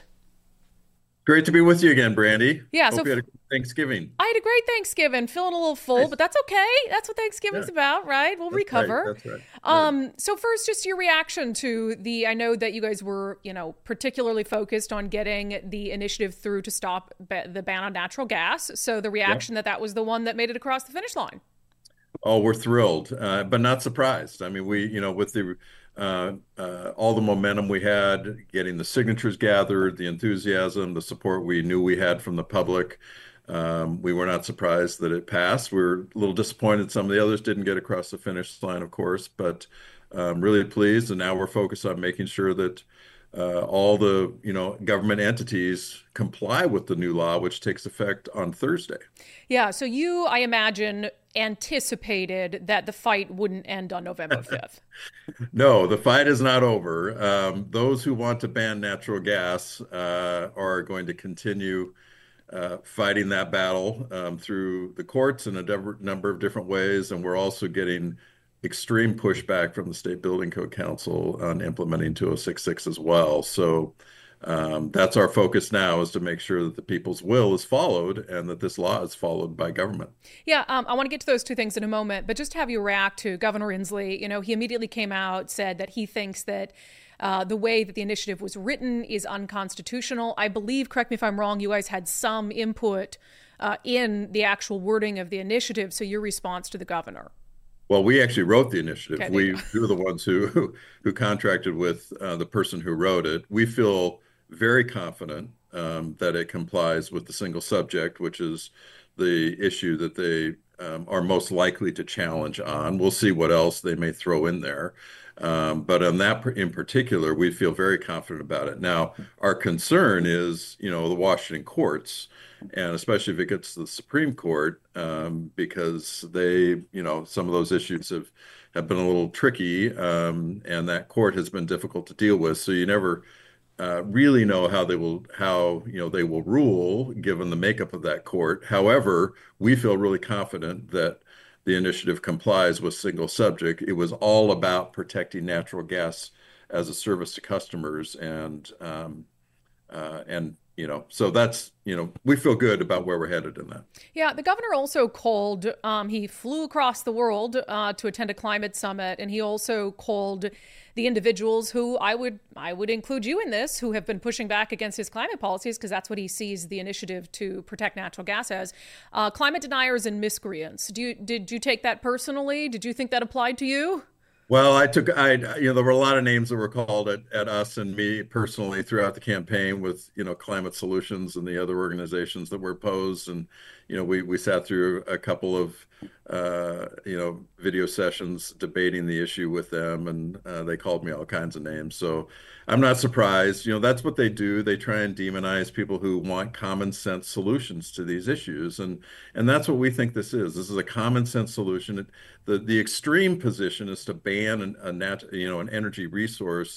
Great to be with you again, Brandy. Yeah, Hope so you had a good Thanksgiving. I had a great Thanksgiving, feeling a little full, nice. But that's okay. That's what Thanksgiving's yeah. about, right? We'll that's recover. Right, that's right. Um, right. So first, just your reaction to the, I know that you guys were, you know, particularly focused on getting the initiative through to stop ba- the ban on natural gas. So the reaction yeah. that that was the one that made it across the finish line. Oh, we're thrilled, uh, but not surprised. I mean, we, you know, with the Uh, uh, all the momentum we had, getting the signatures gathered, the enthusiasm, the support we knew we had from the public, um, we were not surprised that it passed. We were a little disappointed some of the others didn't get across the finish line, of course, but um, really pleased. And now we're focused on making sure that uh, all the, you know, government entities comply with the new law, which takes effect on Thursday. Yeah. So you, I imagine, anticipated that the fight wouldn't end on November fifth. No, the fight is not over. Um, those who want to ban natural gas uh, are going to continue uh, fighting that battle um, through the courts in a de- number of different ways. And we're also getting extreme pushback from the State Building Code Council on implementing two oh six six as well. So um, that's our focus now, is to make sure that the people's will is followed and that this law is followed by government. Yeah, um, I want to get to those two things in a moment, but just to have you react to Governor Inslee. You know, he immediately came out, said that he thinks that uh, the way that the initiative was written is unconstitutional. I believe, correct me if I'm wrong, you guys had some input uh, in the actual wording of the initiative. So your response to the governor? Well, we actually wrote the initiative. Okay, we, we were the ones who who contracted with uh, the person who wrote it. We feel very confident um, that it complies with the single subject, which is the issue that they um, are most likely to challenge on. We'll see what else they may throw in there. Um, but on that in particular, we feel very confident about it. Now, our concern is, you know, the Washington courts, and especially if it gets to the Supreme Court, um, because they, you know, some of those issues have, have been a little tricky, um, and that court has been difficult to deal with. So you never uh, really know how they will, how, you know, they will rule given the makeup of that court. However, we feel really confident that the initiative complies with single subject. It was all about protecting natural gas as a service to customers, and um, uh, and you know, so that's, you know, we feel good about where we're headed in that. Yeah, the governor also called, um, he flew across the world uh, to attend a climate summit, and he also called the individuals who I would I would include you in this, who have been pushing back against his climate policies, because that's what he sees the initiative to protect natural gas as, uh, climate deniers and miscreants. Do you, did you take that personally? Did you think that applied to you? Well, I took, I, you know, there were a lot of names that were called at, at us and me personally throughout the campaign with, you know, Climate Solutions and the other organizations that were opposed. And, you know, we, we sat through a couple of, uh, you know, video sessions debating the issue with them, and uh, they called me all kinds of names. So I'm not surprised. You know, that's what they do. They try and demonize people who want common sense solutions to these issues. And, and that's what we think this is. This is a common sense solution. It, the, the extreme position is to ban an, a nat, you know, an energy resource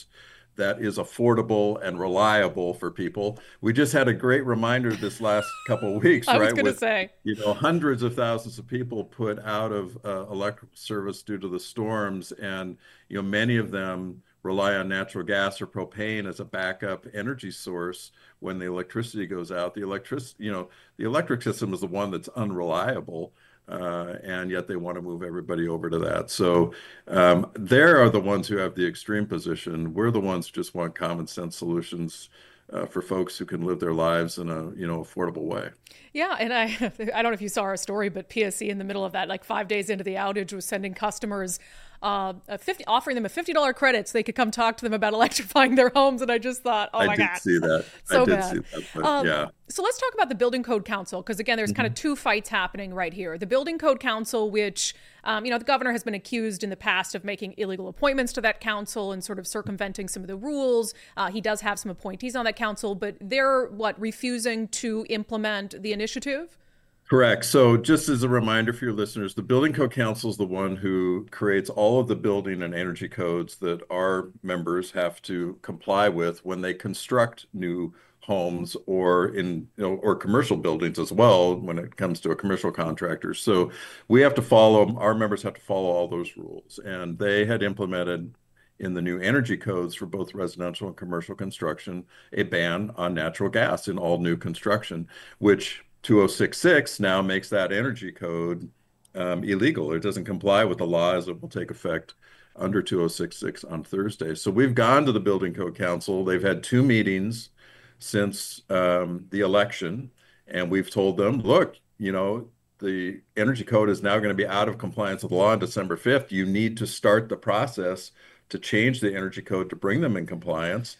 that is affordable and reliable for people. We just had a great reminder this last couple of weeks, I right? was going to with, say, you know, hundreds of thousands of people put out of uh, electrical service due to the storms, and you know, many of them rely on natural gas or propane as a backup energy source when the electricity goes out. The electric, you know, the electric system is the one that's unreliable. Uh, and yet they want to move everybody over to that. So um, they are the ones who have the extreme position. We're the ones who just want common sense solutions uh, for folks who can live their lives in a, you know, affordable way. Yeah, and I I don't know if you saw our story, but P S E in the middle of that, like five days into the outage, was sending customers uh, a fifty, offering them a fifty dollar credit so they could come talk to them about electrifying their homes. And I just thought, oh I my did God, see that. so I did bad. see that. But Um, yeah. So let's talk about the Building Code Council, because again, there's kind of two fights happening right here. The Building Code Council, which, um, you know, the governor has been accused in the past of making illegal appointments to that council and sort of circumventing some of the rules. Uh, he does have some appointees on that council, but they're, what, refusing to implement the initiative? Correct. So just as a reminder for your listeners, the Building Code Council is the one who creates all of the building and energy codes that our members have to comply with when they construct new homes or in, you know, or commercial buildings as well when it comes to a commercial contractor. So we have to follow, our members have to follow all those rules. And they had implemented in the new energy codes for both residential and commercial construction a ban on natural gas in all new construction, which two oh six six now makes that energy code um, illegal. It doesn't comply with the law as it will take effect under two oh six six on Thursday. So we've gone to the Building Code Council. They've had two meetings since um, the election, and we've told them, look, you know, the energy code is now going to be out of compliance with the law on December fifth. You need to start the process to change the energy code to bring them in compliance.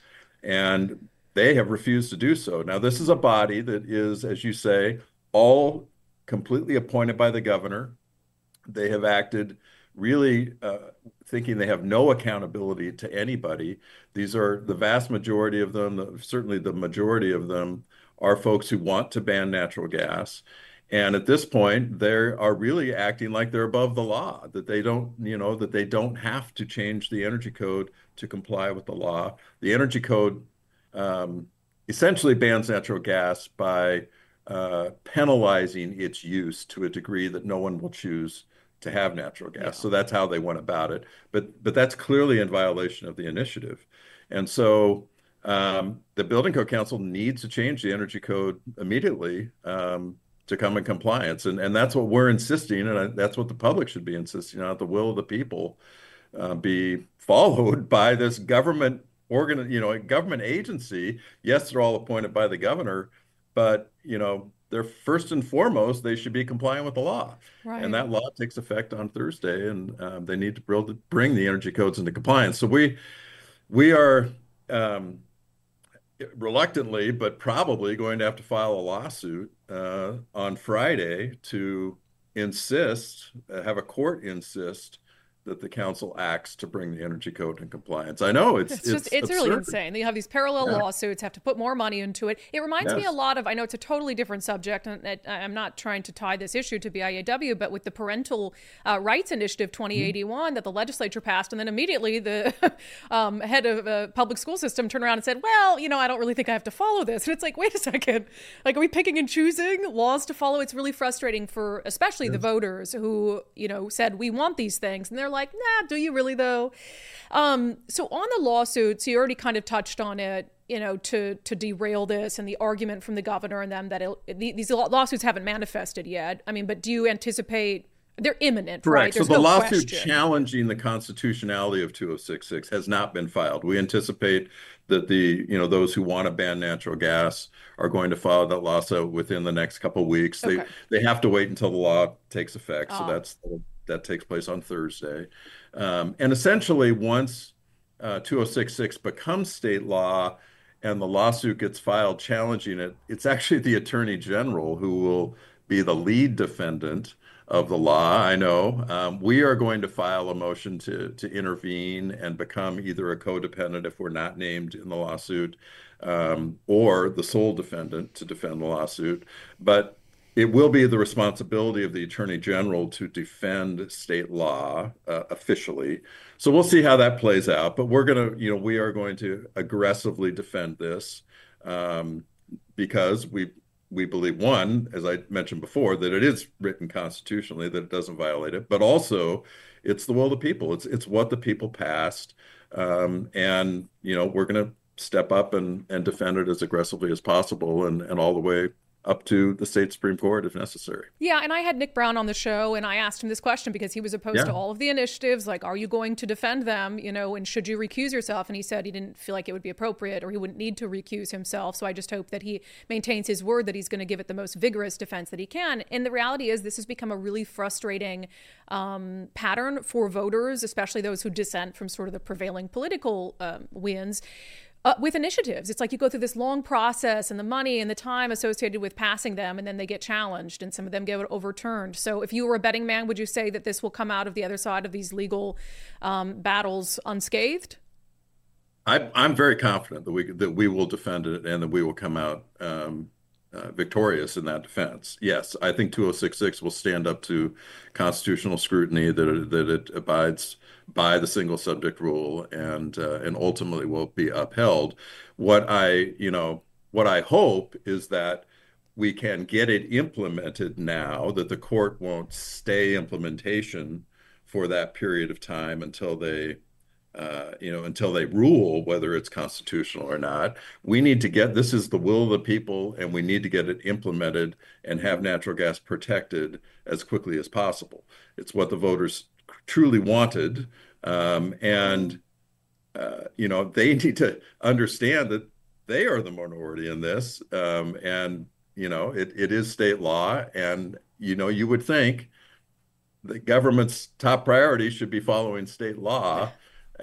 And they have refused to do so. Now, this is a body that is, as you say, all completely appointed by the governor. They have acted really uh, thinking they have no accountability to anybody. These are the vast majority of them, certainly the majority of them, are folks who want to ban natural gas. And at this point, they are really acting like they're above the law, that they don't, you know, that they don't have to change the energy code to comply with the law. The energy code Um, essentially bans natural gas by uh, penalizing its use to a degree that no one will choose to have natural gas. Yeah. So that's how they went about it. But but that's clearly in violation of the initiative. And so um, the Building Code Council needs to change the energy code immediately um, to come in compliance. And, and that's what we're insisting, and I, that's what the public should be insisting on, the will of the people uh, be followed by this government organ, you know, a government agency. Yes, they're all appointed by the governor, but, you know, they're first and foremost, they should be compliant with the law. Right. And that law takes effect on Thursday, and um, they need to build, bring the energy codes into compliance. So we, we are um, reluctantly, but probably going to have to file a lawsuit uh, on Friday to insist, uh, have a court insist that the council acts to bring the energy code in compliance. I know it's it's just it's, it's really insane. You have these parallel yeah. lawsuits, have to put more money into it. It reminds yes. me a lot of, I know it's a totally different subject, and it, I'm not trying to tie this issue to B I A W, but with the Parental uh, Rights Initiative twenty eighty-one mm-hmm. that the legislature passed, and then immediately the um, head of a public school system turned around and said, well, you know, I don't really think I have to follow this. And it's like, wait a second, like, are we picking and choosing laws to follow? It's really frustrating for especially yes. the voters who, you know, said we want these things, and they're like, nah, do you really though? Um, so on the lawsuits, you already kind of touched on it, you know, to to derail this and the argument from the governor and them that it, these lawsuits haven't manifested yet. I mean, but do you anticipate they're imminent? Correct. Right? There's so the no lawsuit question. challenging the constitutionality of two oh six six has not been filed. We anticipate that the, you know, those who want to ban natural gas are going to file that lawsuit within the next couple of weeks. Okay. They they have to wait until the law takes effect. So oh. that's that takes place on Thursday. Um, and essentially, once uh, two oh six six becomes state law and the lawsuit gets filed challenging it, it's actually the Attorney General who will be the lead defendant of the law. I know um, we are going to file a motion to to intervene and become either a co-defendant if we're not named in the lawsuit, um, or the sole defendant to defend the lawsuit. But it will be the responsibility of the Attorney General to defend state law uh, officially. So we'll see how that plays out. But we're going to, you know, we are going to aggressively defend this um, because we we believe, one, as I mentioned before, that it is written constitutionally, that it doesn't violate it, but also it's the will of the people. It's it's what the people passed. Um, and, you know, we're going to step up and, and defend it as aggressively as possible and, and all the way up to the state Supreme Court if necessary. Yeah, and I had Nick Brown on the show, and I asked him this question because he was opposed yeah. to all of the initiatives. Like, are you going to defend them, you know, and should you recuse yourself? And he said he didn't feel like it would be appropriate or he wouldn't need to recuse himself. So I just hope that he maintains his word that he's going to give it the most vigorous defense that he can. And the reality is this has become a really frustrating um, pattern for voters, especially those who dissent from sort of the prevailing political um, winds. Uh, with initiatives, it's like you go through this long process and the money and the time associated with passing them, and then they get challenged and some of them get overturned. So if you were a betting man, would you say that this will come out of the other side of these legal um, battles unscathed? I, I'm very confident that we that we will defend it and that we will come out um, uh, victorious in that defense. Yes, I think two oh six six will stand up to constitutional scrutiny, that it, that it abides by the single subject rule and uh, and ultimately will be upheld. What I, you know, what I hope is that we can get it implemented now, that the court won't stay implementation for that period of time until they, uh, you know, until they rule whether it's constitutional or not. We need to get, this is the will of the people, and we need to get it implemented and have natural gas protected as quickly as possible. It's what the voters truly wanted. Um, and, uh, you know, they need to understand that they are the minority in this. Um, and, you know, it, it is state law. And, you know, you would think the government's top priority should be following state law.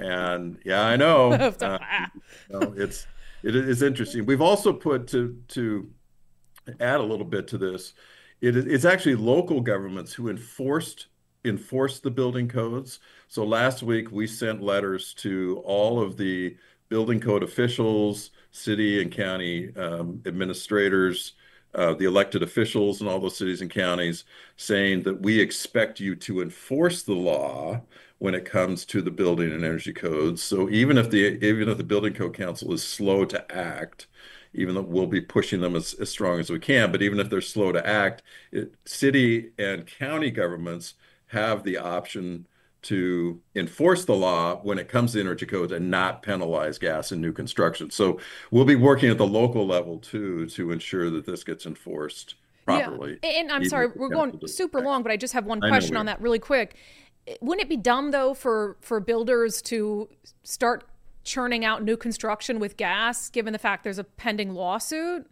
And yeah, I know, uh, you know it's, it is interesting. We've also put to, to add a little bit to this, it, it's actually local governments who enforced enforce the building codes. So last week we sent letters to all of the building code officials, city and county um, administrators, uh, the elected officials in all those cities and counties, saying that we expect you to enforce the law when it comes to the building and energy codes. So even if the even if the Building Code Council is slow to act, even though we'll be pushing them as, as strong as we can, but even if they're slow to act, it, city and county governments have the option to enforce the law when it comes to energy codes and not penalize gas in new construction. So we'll be working at the local level too to ensure that this gets enforced properly. Yeah. And I'm sorry, we're going super long, but I just have one question on that really quick. Wouldn't it be dumb though for, for builders to start churning out new construction with gas, given the fact there's a pending lawsuit?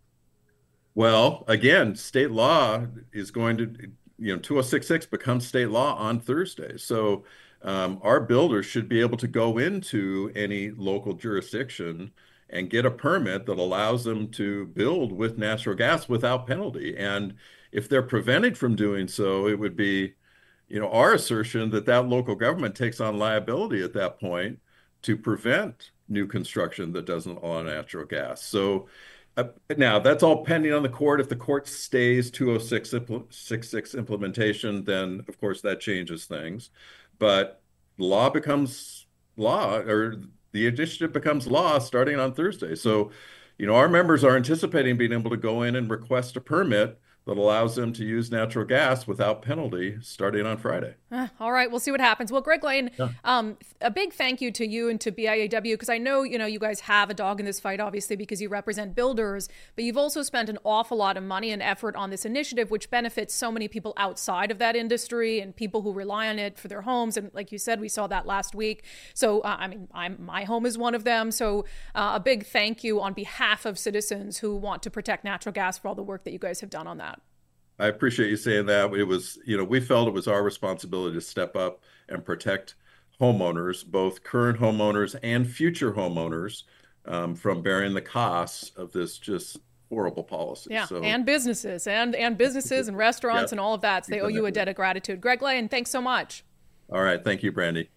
Well, again, state law is going to, you know, two oh six six becomes state law on Thursday. So um, our builders should be able to go into any local jurisdiction and get a permit that allows them to build with natural gas without penalty. And if they're prevented from doing so, it would be, you know, our assertion that that local government takes on liability at that point to prevent new construction that doesn't allow natural gas. So Uh, now, that's all pending on the court. If the court stays two oh six six implementation, then, of course, that changes things. But law becomes law, or the initiative becomes law starting on Thursday. So, you know, our members are anticipating being able to go in and request a permit that allows them to use natural gas without penalty starting on Friday. Uh, all right, we'll see what happens. Well, Greg Lane, yeah. um, a big thank you to you and to B I A W, because I know, you know, you guys have a dog in this fight, obviously, because you represent builders, but you've also spent an awful lot of money and effort on this initiative, which benefits so many people outside of that industry and people who rely on it for their homes. And like you said, we saw that last week. So, uh, I mean, I'm, my home is one of them. So uh, a big thank you on behalf of citizens who want to protect natural gas for all the work that you guys have done on that. I appreciate you saying that. It was, you know, we felt it was our responsibility to step up and protect homeowners, both current homeowners and future homeowners, um, from bearing the costs of this just horrible policy. Yeah, so, and businesses and, and businesses and restaurants yeah, and all of that. So they exactly. owe you a debt of gratitude. Greg Lane, thanks so much. All right. Thank you, Brandy.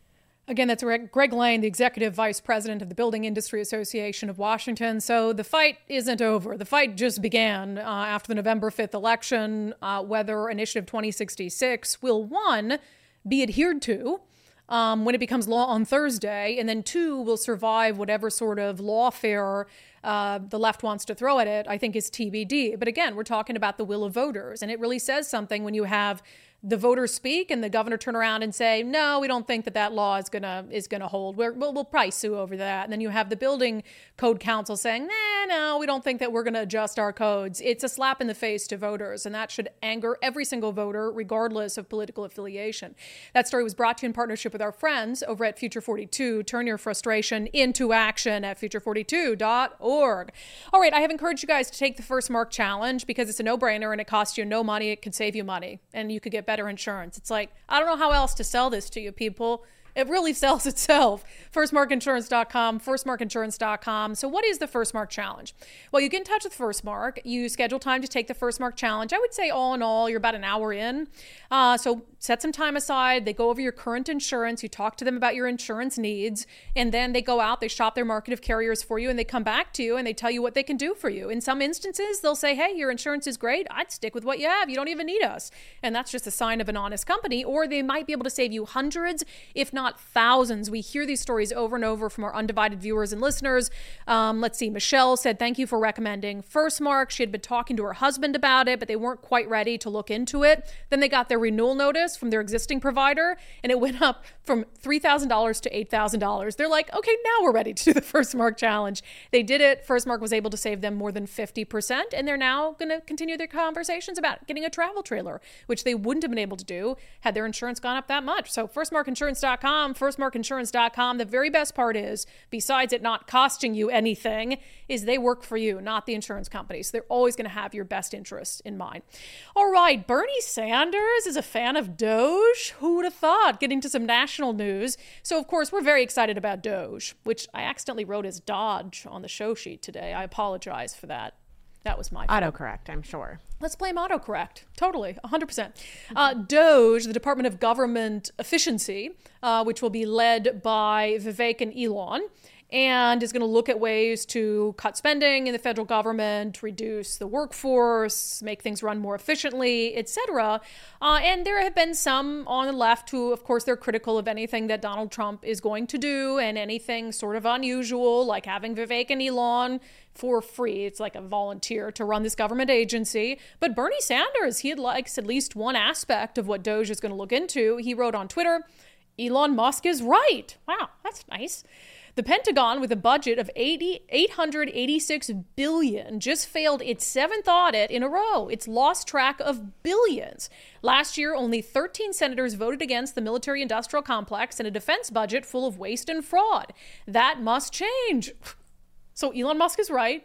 Again, that's Greg Lane, the executive vice president of the Building Industry Association of Washington. So the fight isn't over. The fight just began uh, after the November fifth election, uh, whether Initiative twenty sixty-six will, one, be adhered to um, when it becomes law on Thursday, and then two, will survive whatever sort of lawfare uh, the left wants to throw at it, I think is T B D. But again, we're talking about the will of voters, and it really says something when you have the voters speak and the governor turn around and say, no, we don't think that that law is gonna is gonna hold. We're, we'll, we'll probably sue over that. And then you have the building code council saying, nah, no, we don't think that we're gonna adjust our codes. It's a slap in the face to voters, and that should anger every single voter, regardless of political affiliation. That story was brought to you in partnership with our friends over at Future forty-two. Turn your frustration into action at future forty-two dot org. All right, I have encouraged you guys to take the First Mark Challenge because it's a no-brainer and it costs you no money. It could save you money, and you could get better insurance. It's like, I don't know how else to sell this to you people. It really sells itself. first mark insurance dot com, first mark insurance dot com. So what is the First Mark Challenge? Well, you get in touch with First Mark. You schedule time to take the First Mark Challenge. I would say all in all, you're about an hour in. Uh, so set some time aside. They go over your current insurance. You talk to them about your insurance needs. And then they go out, they shop their market of carriers for you, and they come back to you and they tell you what they can do for you. In some instances, they'll say, hey, your insurance is great. I'd stick with what you have. You don't even need us. And that's just a sign of an honest company. Or they might be able to save you hundreds, if not thousands. We hear these stories over and over from our undivided viewers and listeners. Um, let's see. Michelle said, thank you for recommending First Mark. She had been talking to her husband about it, but they weren't quite ready to look into it. Then they got their renewal notice from their existing provider, and it went up from three thousand dollars to eight thousand dollars. They're like, okay, now we're ready to do the First Mark Challenge. They did it. First Mark was able to save them more than fifty percent, and they're now going to continue their conversations about getting a travel trailer, which they wouldn't have been able to do had their insurance gone up that much. So first mark insurance dot com, first mark insurance dot com. The very best part is, besides it not costing you anything, is they work for you, not the insurance company. So they're always going to have your best interests in mind. All right, Bernie Sanders is a fan of Doge. Who would have thought? Getting to some national news. So, of course, we're very excited about Doge, which I accidentally wrote as Dodge on the show sheet today. I apologize for that. That was my fault. Autocorrect, I'm sure. Let's blame autocorrect. Totally, one hundred percent. Uh, Doge, the Department of Government Efficiency, uh, which will be led by Vivek and Elon, and is going to look at ways to cut spending in the federal government, reduce the workforce, make things run more efficiently, et cetera. Uh, and there have been some on the left who, of course, they're critical of anything that Donald Trump is going to do and anything sort of unusual, like having Vivek and Elon for free. It's like a volunteer to run this government agency. But Bernie Sanders, he likes at least one aspect of what Doge is going to look into. He wrote on Twitter, Elon Musk is right. Wow, that's nice. The Pentagon, with a budget of eight hundred eighty-six billion dollars, just failed its seventh audit in a row. It's lost track of billions. Last year, only thirteen senators voted against the military-industrial complex and a defense budget full of waste and fraud. That must change. So Elon Musk is right.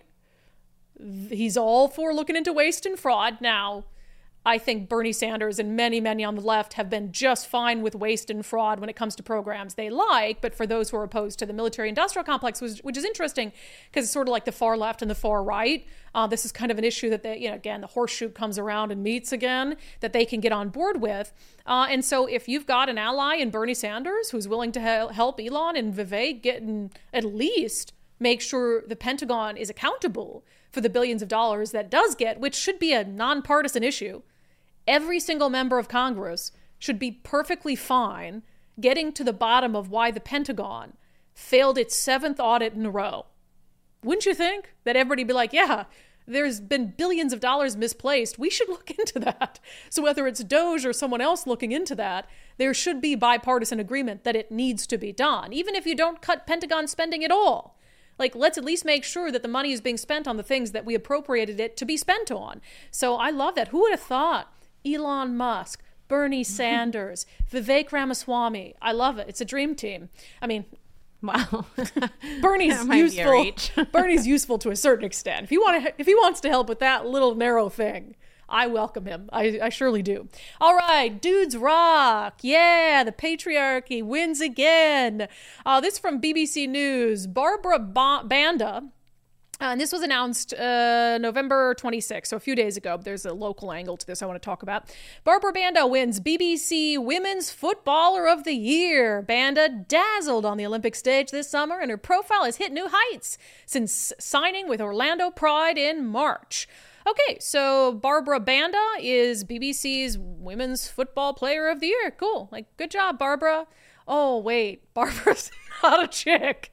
He's all for looking into waste and fraud. Now, I think Bernie Sanders and many, many on the left have been just fine with waste and fraud when it comes to programs they like. But for those who are opposed to the military-industrial complex, which, which is interesting because it's sort of like the far left and the far right. Uh, this is kind of an issue that they, you know, again, the horseshoe comes around and meets again, that they can get on board with. Uh, and so if you've got an ally in Bernie Sanders who's willing to he- help Elon and Vivek get in, at least make sure the Pentagon is accountable for the billions of dollars that does get, which should be a nonpartisan issue. Every single member of Congress should be perfectly fine getting to the bottom of why the Pentagon failed its seventh audit in a row. Wouldn't you think that everybody would be like, yeah, there's been billions of dollars misplaced. We should look into that. So whether it's Doge or someone else looking into that, there should be bipartisan agreement that it needs to be done, even if you don't cut Pentagon spending at all. Like, let's at least make sure that the money is being spent on the things that we appropriated it to be spent on. So I love that. Who would have thought? Elon Musk, Bernie Sanders, Vivek Ramaswamy. I love it. It's a dream team. I mean, wow. Bernie's useful. Bernie's useful to a certain extent. If he want to, if he wants to help with that little narrow thing, I welcome him. I, I surely do. All right, dudes rock. Yeah, the patriarchy wins again. Uh, this from B B C News. Barbara ba- Banda Uh, and this was announced uh, November twenty-sixth, so a few days ago. There's a local angle to this I want to talk about. Barbara Banda wins B B C Women's Footballer of the Year. Banda dazzled on the Olympic stage this summer, and her profile has hit new heights since signing with Orlando Pride in March. Okay, so Barbara Banda is B B C's Women's Football Player of the Year. Cool. Like, good job, Barbara. Oh, wait. Barbara's not a chick.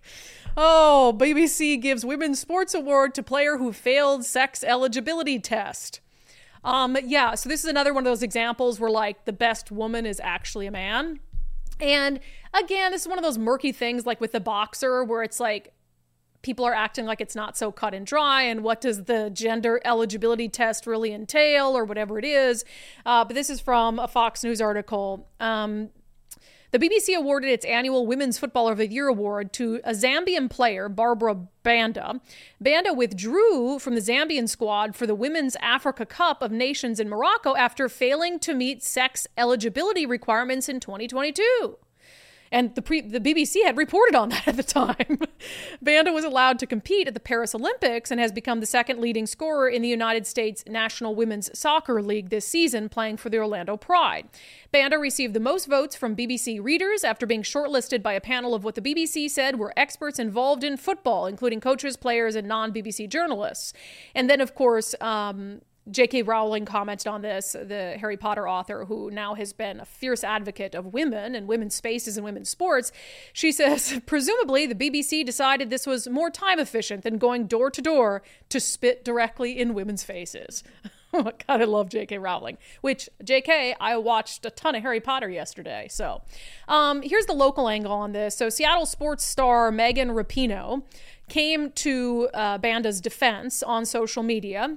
Oh, B B C gives Women's Sports Award to player who failed sex eligibility test. Um, yeah, so this is another one of those examples where, like, the best woman is actually a man. And again, this is one of those murky things, like with the boxer, where it's like people are acting like it's not so cut and dry, and what does the gender eligibility test really entail, or whatever it is. Uh, but this is from a Fox News article. Um, The B B C awarded its annual Women's Footballer of the Year award to a Zambian player, Barbara Banda. Banda withdrew from the Zambian squad for the Women's Africa Cup of Nations in Morocco after failing to meet sex eligibility requirements in twenty twenty-two. And the, pre- the B B C had reported on that at the time. Banda was allowed to compete at the Paris Olympics and has become the second leading scorer in the United States National Women's Soccer League this season, playing for the Orlando Pride. Banda received the most votes from B B C readers after being shortlisted by a panel of what the B B C said were experts involved in football, including coaches, players, and non-B B C journalists. And then, of course, um, J K Rowling commented on this, the Harry Potter author, who now has been a fierce advocate of women and women's spaces and women's sports. She says, presumably the B B C decided this was more time efficient than going door to door to spit directly in women's faces. Oh my God, I love J K Rowling, which, J K, I watched a ton of Harry Potter yesterday. So um, here's the local angle on this. So Seattle sports star Megan Rapinoe came to uh, Banda's defense on social media.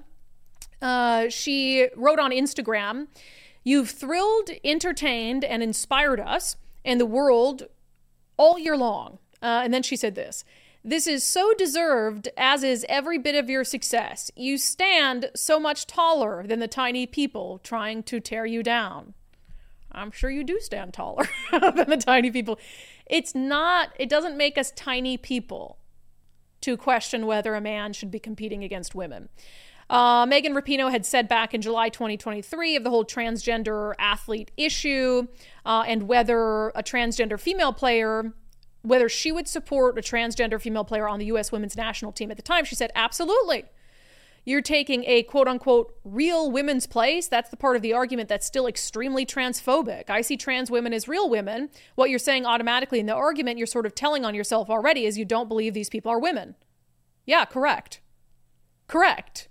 Uh, she wrote on Instagram, "You've thrilled, entertained, and inspired us and the world all year long." Uh, and then she said this, "This is so deserved, as is every bit of your success. You stand so much taller than the tiny people trying to tear you down." I'm sure you do stand taller than the tiny people. It's not, it doesn't make us tiny people to question whether a man should be competing against women. Uh, Megan Rapinoe had said back in July twenty twenty-three of the whole transgender athlete issue uh, and whether a transgender female player, whether she would support a transgender female player on the U S women's national team. At the time, she said, absolutely. You're taking a quote unquote real women's place. That's the part of the argument that's still extremely transphobic. I see trans women as real women. What you're saying automatically in the argument you're sort of telling on yourself already is you don't believe these people are women. Yeah, correct. Correct.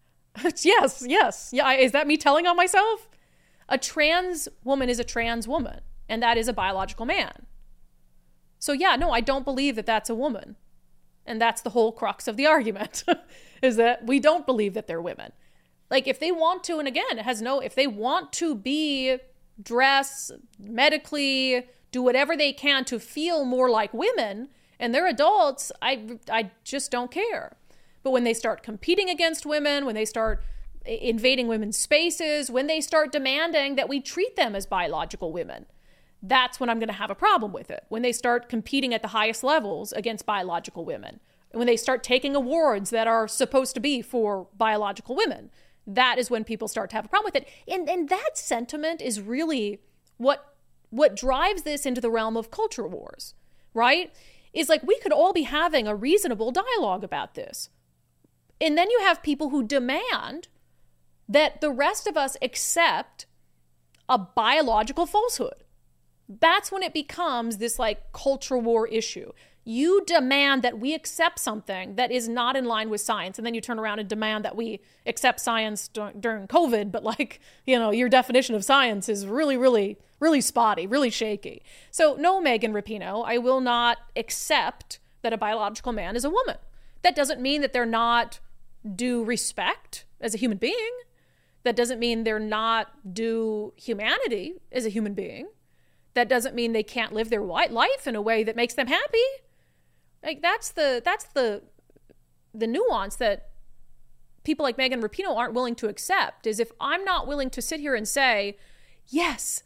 Yes, yes. Yeah, is that me telling on myself? A trans woman is a trans woman, and that is a biological man. So yeah, no, I don't believe that that's a woman. And that's the whole crux of the argument, is that we don't believe that they're women. Like, if they want to, and again, it has no, if they want to be, dress, medically, do whatever they can to feel more like women, and they're adults, I, I just don't care. But when they start competing against women, when they start invading women's spaces, when they start demanding that we treat them as biological women, that's when I'm going to have a problem with it. When they start competing at the highest levels against biological women, and when they start taking awards that are supposed to be for biological women, that is when people start to have a problem with it. And, and that sentiment is really what, what drives this into the realm of culture wars, right? Is like, we could all be having a reasonable dialogue about this. And then you have people who demand that the rest of us accept a biological falsehood. That's when it becomes this like culture war issue. You demand that we accept something that is not in line with science, and then you turn around and demand that we accept science dur- during COVID, but like, you know, your definition of science is really, really, really spotty, really shaky. So no, Megan Rapinoe, I will not accept that a biological man is a woman. That doesn't mean that they're not due respect as a human being. That doesn't mean they're not due humanity as a human being. That doesn't mean they can't live their life in a way that makes them happy. Like, that's the that's the the nuance that people like Megan Rapinoe aren't willing to accept, is if I'm not willing to sit here and say, yes,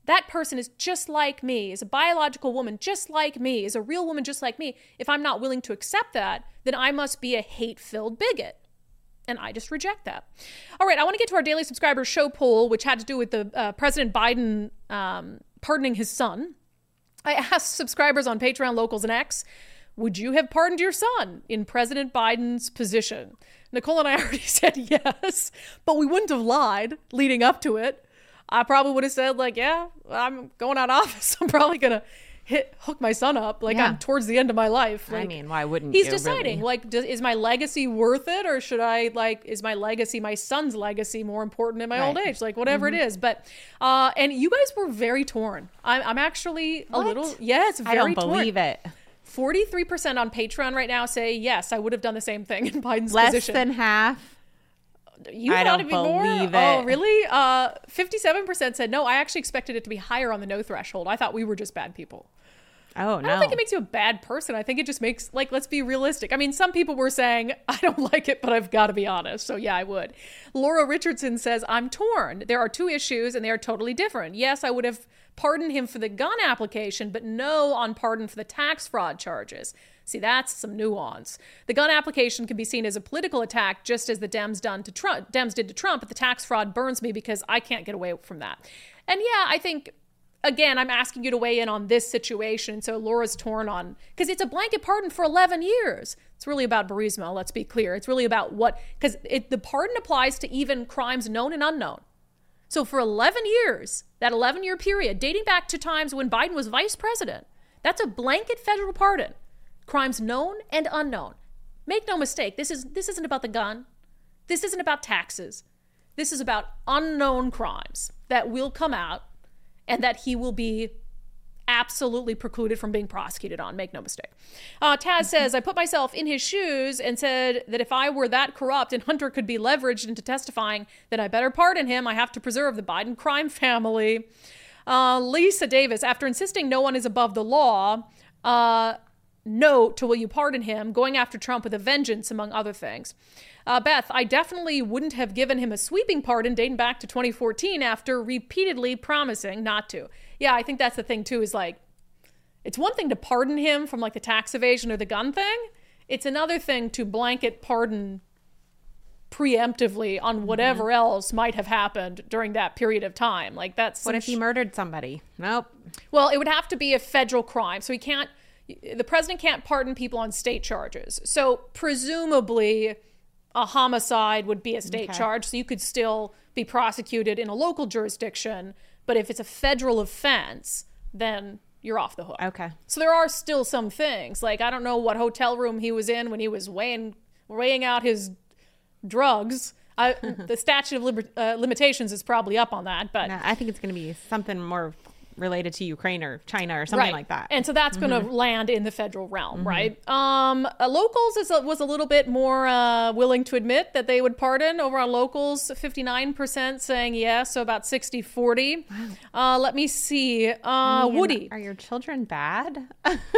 that person is just like me, is a biological woman just like me, is a real woman just like me, if I'm not willing to accept that, then I must be a hate-filled bigot. And I just reject that. All right, I want to get to our daily subscriber show poll, which had to do with the uh, President Biden um, pardoning his son. I asked subscribers on Patreon, Locals, and X, would you have pardoned your son in President Biden's position? Nicole and I already said yes, but we wouldn't have lied leading up to it. I probably would have said, like, yeah, I'm going out of office. I'm probably going to hit hook my son up. Like, yeah. I'm towards the end of my life. Like, I mean, why wouldn't he's you, deciding, really? like, does, is my legacy worth it? Or should I, like, is my legacy, my son's legacy more important in my Right. old age? Like, whatever Mm-hmm. it is. But, uh, and you guys were very torn. I'm, I'm actually a What? little, yeah, it's very I don't torn. believe it. forty-three percent on Patreon right now say, yes, I would have done the same thing in Biden's Less position. than half. You I thought don't it'd be more? believe Oh, it. really? Uh, fifty-seven percent said, no, I actually expected it to be higher on the no threshold. I thought we were just bad people. Oh, no. I don't think it makes you a bad person. I think it just makes, like, let's be realistic. I mean, some people were saying, I don't like it, but I've got to be honest. So yeah, I would. Laura Richardson says, I'm torn. There are two issues and they are totally different. Yes, I would have pardoned him for the gun application, but no on pardon for the tax fraud charges. See, that's some nuance. The gun application can be seen as a political attack, just as the Dems done to Trump, Dems did to Trump, but the tax fraud burns me because I can't get away from that. And yeah, I think, again, I'm asking you to weigh in on this situation. So Laura's torn on, because it's a blanket pardon for eleven years. It's really about Burisma, let's be clear. It's really about what, because the pardon applies to even crimes known and unknown. So for eleven years, that eleven-year period, dating back to times when Biden was vice president, that's a blanket federal pardon. Crimes known and unknown. Make no mistake, this is this isn't about the gun. This isn't about taxes. This is about unknown crimes that will come out and that he will be absolutely precluded from being prosecuted on. Make no mistake. Uh, Taz says, I put myself in his shoes and said that if I were that corrupt and Hunter could be leveraged into testifying, then I better pardon him. I have to preserve the Biden crime family. Uh, Lisa Davis, after insisting no one is above the law, uh, no to will you pardon him, going after Trump with a vengeance, among other things. Uh, Beth, I definitely wouldn't have given him a sweeping pardon dating back to twenty fourteen after repeatedly promising not to. Yeah, I think that's the thing too, is like, it's one thing to pardon him from like the tax evasion or the gun thing. It's another thing to blanket pardon preemptively on whatever mm-hmm. else might have happened during that period of time. Like that's what if he murdered somebody? Nope. Well, it would have to be a federal crime. So he can't, the president can't pardon people on state charges. So presumably a homicide would be a state Okay. charge. So you could still be prosecuted in a local jurisdiction. But if it's a federal offense, then you're off the hook. Okay. So there are still some things. Like, I don't know what hotel room he was in when he was weighing weighing out his drugs. I, the statute of liber, uh, limitations is probably up on that. But no, I think it's going to be something more related to Ukraine or China or something right. like that. And so that's mm-hmm. going to land in the federal realm, mm-hmm. right? Um, uh, Locals is a, was a little bit more uh, willing to admit that they would pardon. Over on Locals, fifty-nine percent saying yes, so about sixty forty. Wow. Uh, let me see. Uh, I mean, Woody. Are your children bad?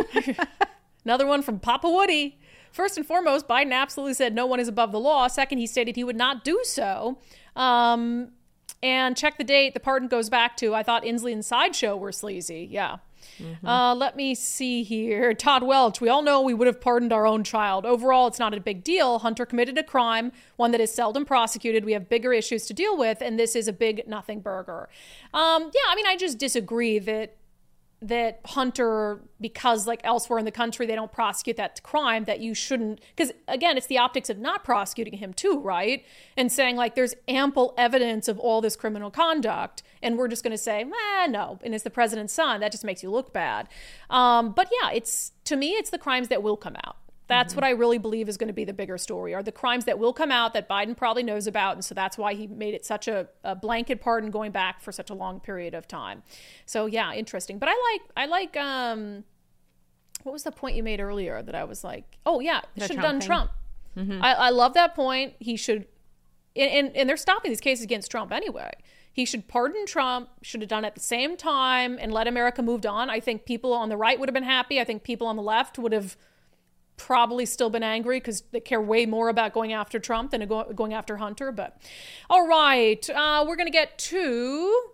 Another one from Papa Woody. First and foremost, Biden absolutely said no one is above the law. Second, he stated he would not do so. Um... And check the date. The pardon goes back to, I thought Inslee and Sideshow were sleazy. Yeah. Mm-hmm. Uh, let me see here. Todd Welch, we all know we would have pardoned our own child. Overall, it's not a big deal. Hunter committed a crime, one that is seldom prosecuted. We have bigger issues to deal with, and this is a big nothing burger. Um, yeah, I mean, I just disagree that that Hunter, because like elsewhere in the country, they don't prosecute that crime, that you shouldn't, because again, it's the optics of not prosecuting him too, right? And saying like, there's ample evidence of all this criminal conduct, and we're just going to say, eh, no, and it's the president's son. That just makes you look bad. Um, but yeah, it's, to me, it's the crimes that will come out. That's mm-hmm. what I really believe is going to be the bigger story, are the crimes that will come out that Biden probably knows about. And so that's why he made it such a, a blanket pardon going back for such a long period of time. So yeah, interesting. But I like, I like, um, what was the point you made earlier that I was like, oh yeah, should have done Trump. Mm-hmm. I, I love that point. He should, and, and, and they're stopping these cases against Trump anyway. He should pardon Trump, should have done it at the same time and let America move on. I think people on the right would have been happy. I think people on the left would have probably still been angry because they care way more about going after Trump than go, going after Hunter. But all right, uh, we're going to get to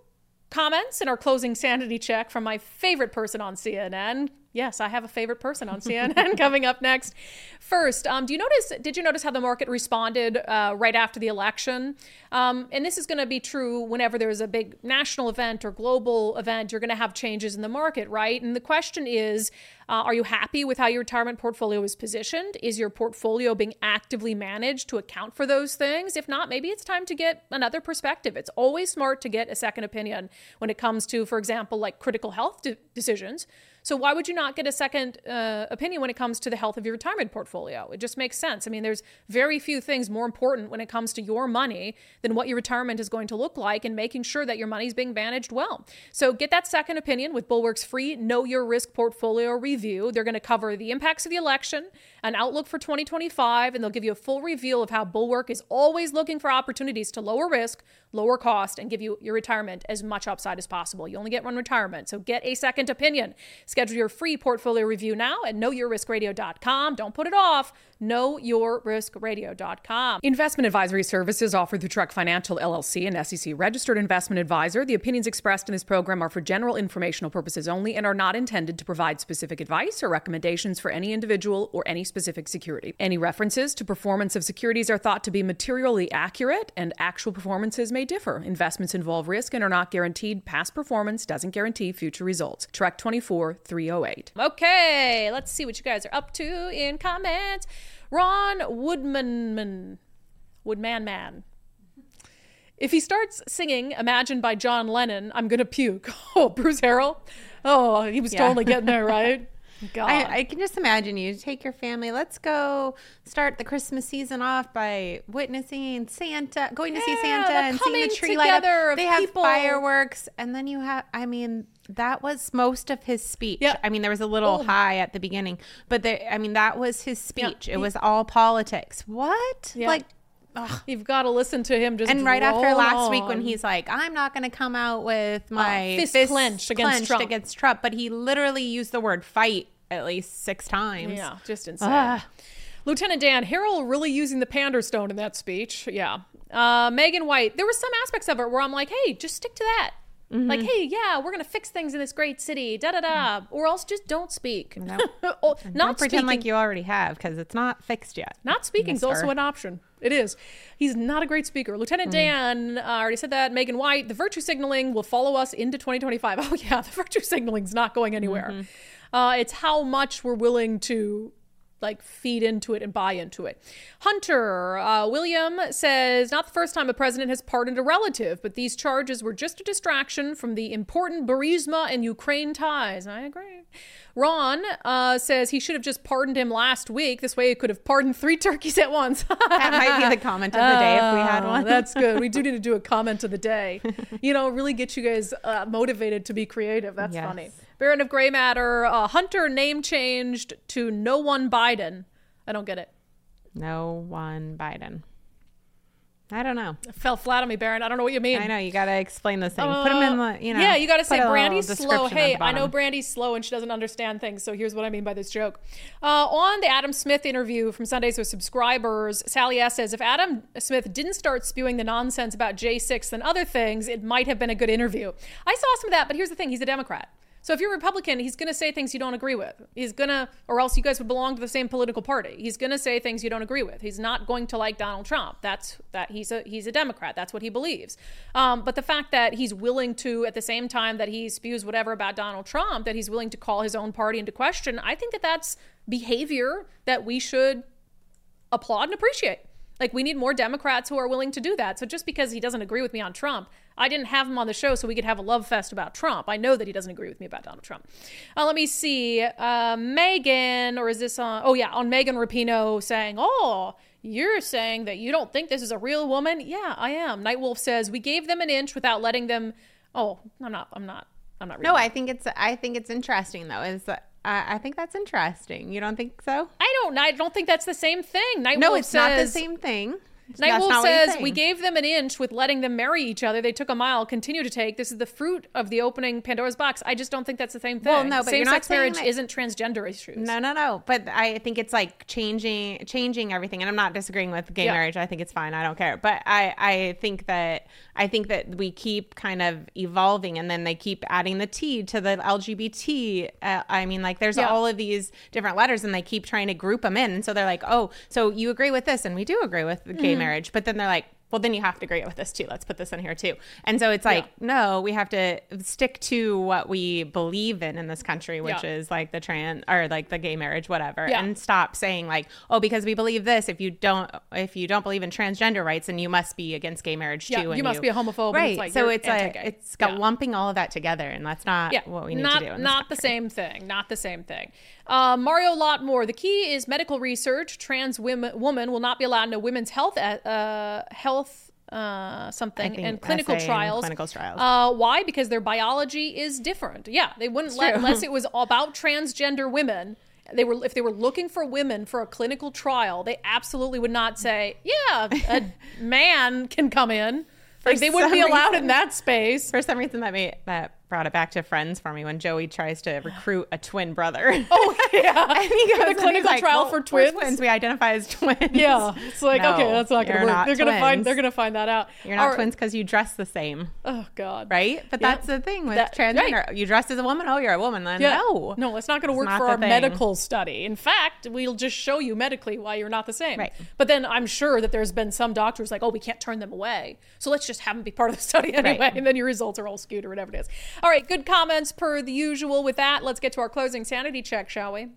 comments in our closing sanity check from my favorite person on C N N. Yes, I have a favorite person on C N N coming up next. First, um, do you notice, did you notice how the market responded uh, right after the election? Um, and this is going to be true whenever there's a big national event or global event, you're going to have changes in the market, right? And the question is, uh, are you happy with how your retirement portfolio is positioned? Is your portfolio being actively managed to account for those things? If not, maybe it's time to get another perspective. It's always smart to get a second opinion when it comes to, for example, like critical health de- decisions. So why would you not get a second uh, opinion when it comes to the health of your retirement portfolio? It just makes sense. I mean, there's very few things more important when it comes to your money than what your retirement is going to look like and making sure that your money is being managed well. So get that second opinion with Bulwark's free Know Your Risk Portfolio Review. They're going to cover the impacts of the election, an outlook for twenty twenty-five, and they'll give you a full reveal of how Bulwark is always looking for opportunities to lower risk, lower cost, and give you your retirement as much upside as possible. You only get one retirement, so get a second opinion. Schedule your free portfolio review now at know your risk radio dot com. Don't put it off. know your risk radio dot com. Investment advisory services offered through Trek Financial L L C, an S E C registered investment advisor. The opinions expressed in this program are for general informational purposes only and are not intended to provide specific advice or recommendations for any individual or any specific security. Any references to performance of securities are thought to be materially accurate, and actual performances may differ. Investments involve risk and are not guaranteed. Past performance doesn't guarantee future results. Trek twenty-four three oh eight. Okay, let's see what you guys are up to in comments. Ron Woodman, Woodman Man. If he starts singing Imagine by John Lennon, I'm going to puke. Oh, Bruce Harrell. Oh, he was Yeah. totally getting there, right? God. I, I can just imagine you take your family. Let's go start the Christmas season off by witnessing Santa, going to see Yeah, Santa the and seeing the coming tree light up. together of They have people. fireworks, and then you have. I mean, that was most of his speech. Yeah. I mean, there was a little Oh. high at the beginning, but there, I mean, that was his speech. Yeah. It was all politics. What? Yeah. Like. Ugh, you've got to listen to him just And right after drone last week on. when he's like, I'm not going to come out with my fist fists clenched against clenched Trump. against Trump, but he literally used the word fight at least six times. Yeah, just insane. Ah. Lieutenant Dan Harrell really using the pander stone in that speech. Yeah. Uh, Megan White, there were some aspects of it where I'm like, hey, just stick to that. Mm-hmm. Like, hey, yeah, we're going to fix things in this great city, da da da, or else just don't speak. No. Oh, And not don't pretend speaking, like you already have, because it's not fixed yet. Not speaking is mister. also an option. It is. He's not a great speaker. Lieutenant Mm. Dan, uh, I already said that. Megan White, the virtue signaling will follow us into twenty twenty-five. Oh, yeah, the virtue signaling's not going anywhere. Mm-hmm. Uh, it's how much we're willing to like feed into it and buy into it. Hunter uh, William says, not the first time a president has pardoned a relative, but these charges were just a distraction from the important Burisma and Ukraine ties. I agree. Ron uh, says he should have just pardoned him last week. This way he could have pardoned three turkeys at once. That might be the comment of the day if we had Oh, one. That's good. We do need to do a comment of the day. You know, really get you guys uh, motivated to be creative. That's Yes. funny. Baron of Gray Matter, uh, Hunter name changed to No One Biden. I don't get it. No one Biden. I don't know. It fell flat on me, Baron. I don't know what you mean. I know. You got to explain this thing. put them in the, you know. Yeah, you got to say put a little Brandy's slow. description at Hey, the I know bottom. Brandy's slow and she doesn't understand things. So here's what I mean by this joke. Uh, on the Adam Smith interview from Sundays with Subscribers, Sally S. says, if Adam Smith didn't start spewing the nonsense about J six and other things, it might have been a good interview. I saw some of that, but here's the thing. He's a Democrat. So if you're a Republican, he's going to say things you don't agree with. He's going to, or else you guys would belong to the same political party. He's going to say things you don't agree with. He's not going to like Donald Trump. That's that he's a he's a Democrat. That's what he believes. Um, but the fact that he's willing to, at the same time that he spews whatever about Donald Trump, that he's willing to call his own party into question, I think that that's behavior that we should applaud and appreciate. Like, we need more Democrats who are willing to do that. So just because he doesn't agree with me on Trump, I didn't have him on the show so we could have a love fest about Trump. I know that he doesn't agree with me about Donald Trump. Uh, let me see. Uh, Megan, or is this on? Oh, yeah, on Megan Rapinoe saying, oh, you're saying that you don't think this is a real woman? Yeah, I am. Nightwolf says, we gave them an inch without letting them. Oh, I'm not. I'm not. I'm not reading. No, I think it's I think it's interesting though. Is uh, I think that's interesting. You don't think so? I don't. I don't think that's the same thing. Nightwolf No, it's says, not the same thing. That's Nightwolf not what he's says, saying. we gave them an inch with letting them marry each other. They took a mile, continue to take. This is the fruit of the opening Pandora's box. I just don't think that's the same thing. Well, no, but you're not Same-sex saying marriage that- isn't transgender issues. No, no, no. But I think it's like changing changing everything. And I'm not disagreeing with gay Yeah. marriage. I think it's fine. I don't care. But I, I think that I think that we keep kind of evolving, and then they keep adding the T to the L G B T. Uh, I mean, like there's yeah. all of these different letters, and they keep trying to group them in. And so they're like, oh, so you agree with this, and we do agree with gay mm-hmm. marriage. But then they're like, well, then you have to agree with this too. Let's put this in here too. And so it's like, yeah. no, we have to stick to what we believe in in this country, which yeah. is like the trans or like the gay marriage, whatever, yeah. and stop saying like, oh, because we believe this. If you don't, if you don't believe in transgender rights, then you must be against gay marriage yeah, too. You and must you, be a homophobe. Right. It's like so it's anti-gay. a, it's got yeah. lumping all of that together, and that's not yeah. what we need not, to do. In not this the same thing. Not the same thing. Uh, Mario Lotmore. The key is medical research. Trans women woman will not be allowed into women's health uh, health. Uh, something and clinical trials. Clinical trials. Uh, why? Because their biology is different. Yeah, they wouldn't It's let true. unless it was about transgender women. They were if they were looking for women for a clinical trial, they absolutely would not say, "Yeah, a man can come in." Like they wouldn't be allowed reason, in that space. For some reason, that made that brought it back to Friends for me when Joey tries to recruit a twin brother. Oh yeah, and he goes the and clinical he's like, trial well, for twins. We're twins. We identify as twins. Yeah, it's like No, okay, that's not going to you're work. not They're going to find. twins. They're going to find that out. You're not All twins because you dress the same. Oh God, right? But Yeah. that's the thing with That- transgender. right. You dressed as a woman. Oh, you're a woman. Then Yeah. no, no, it's not going to It's work not for the our thing. medical study. In fact, we'll just show you medically why you're not the same. Right. But then I'm sure that there's been some doctors like, oh, we can't turn them away, so let's just have them be part of the study anyway, Right. and then your results are all skewed or whatever it is. All right, good comments per the usual. With that, let's get to our closing sanity check, shall we?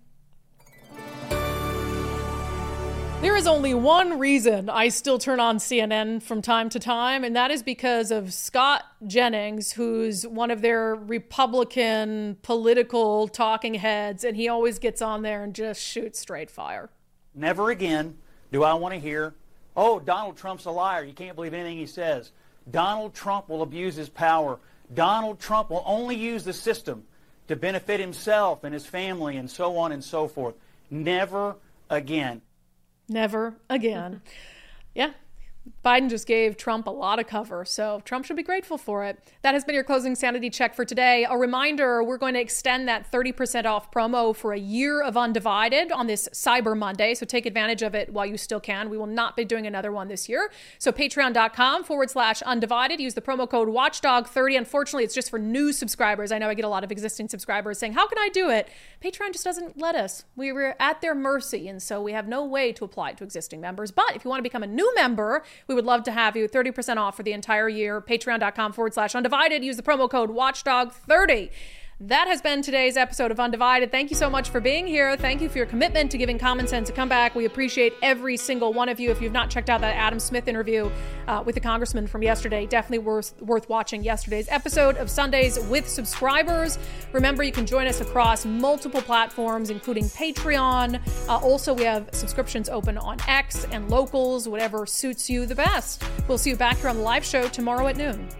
There is only one reason I still turn on C N N from time to time, and that is because of Scott Jennings, who's one of their Republican political talking heads, and he always gets on there and just shoots straight fire. Never again do I want to hear, oh, Donald Trump's a liar. You can't believe anything he says. Donald Trump will abuse his power. Donald Trump will only use the system to benefit himself and his family and so on and so forth. Never again. Never again. Yeah. Biden just gave Trump a lot of cover, so Trump should be grateful for it. That has been your closing sanity check for today. A reminder, we're going to extend that thirty percent off promo for a year of Undivided on this Cyber Monday, so take advantage of it while you still can. We will not be doing another one this year. So patreon.com forward slash undivided. Use the promo code watchdog thirty. Unfortunately, it's just for new subscribers. I know I get a lot of existing subscribers saying, how can I do it? Patreon just doesn't let us. We were at their mercy, and so we have no way to apply it to existing members. But if you want to become a new member, we would love to have you. thirty percent off for the entire year. Patreon.com forward slash undivided. Use the promo code watchdog thirty. That has been today's episode of Undivided. Thank you so much for being here. Thank you for your commitment to giving Common Sense a comeback. We appreciate every single one of you. If you've not checked out that Adam Smith interview uh, with the congressman from yesterday, definitely worth, worth watching yesterday's episode of Sundays with Subscribers. Remember, you can join us across multiple platforms, including Patreon. Uh, also, we have subscriptions open on X and Locals, whatever suits you the best. We'll see you back here on the live show tomorrow at noon.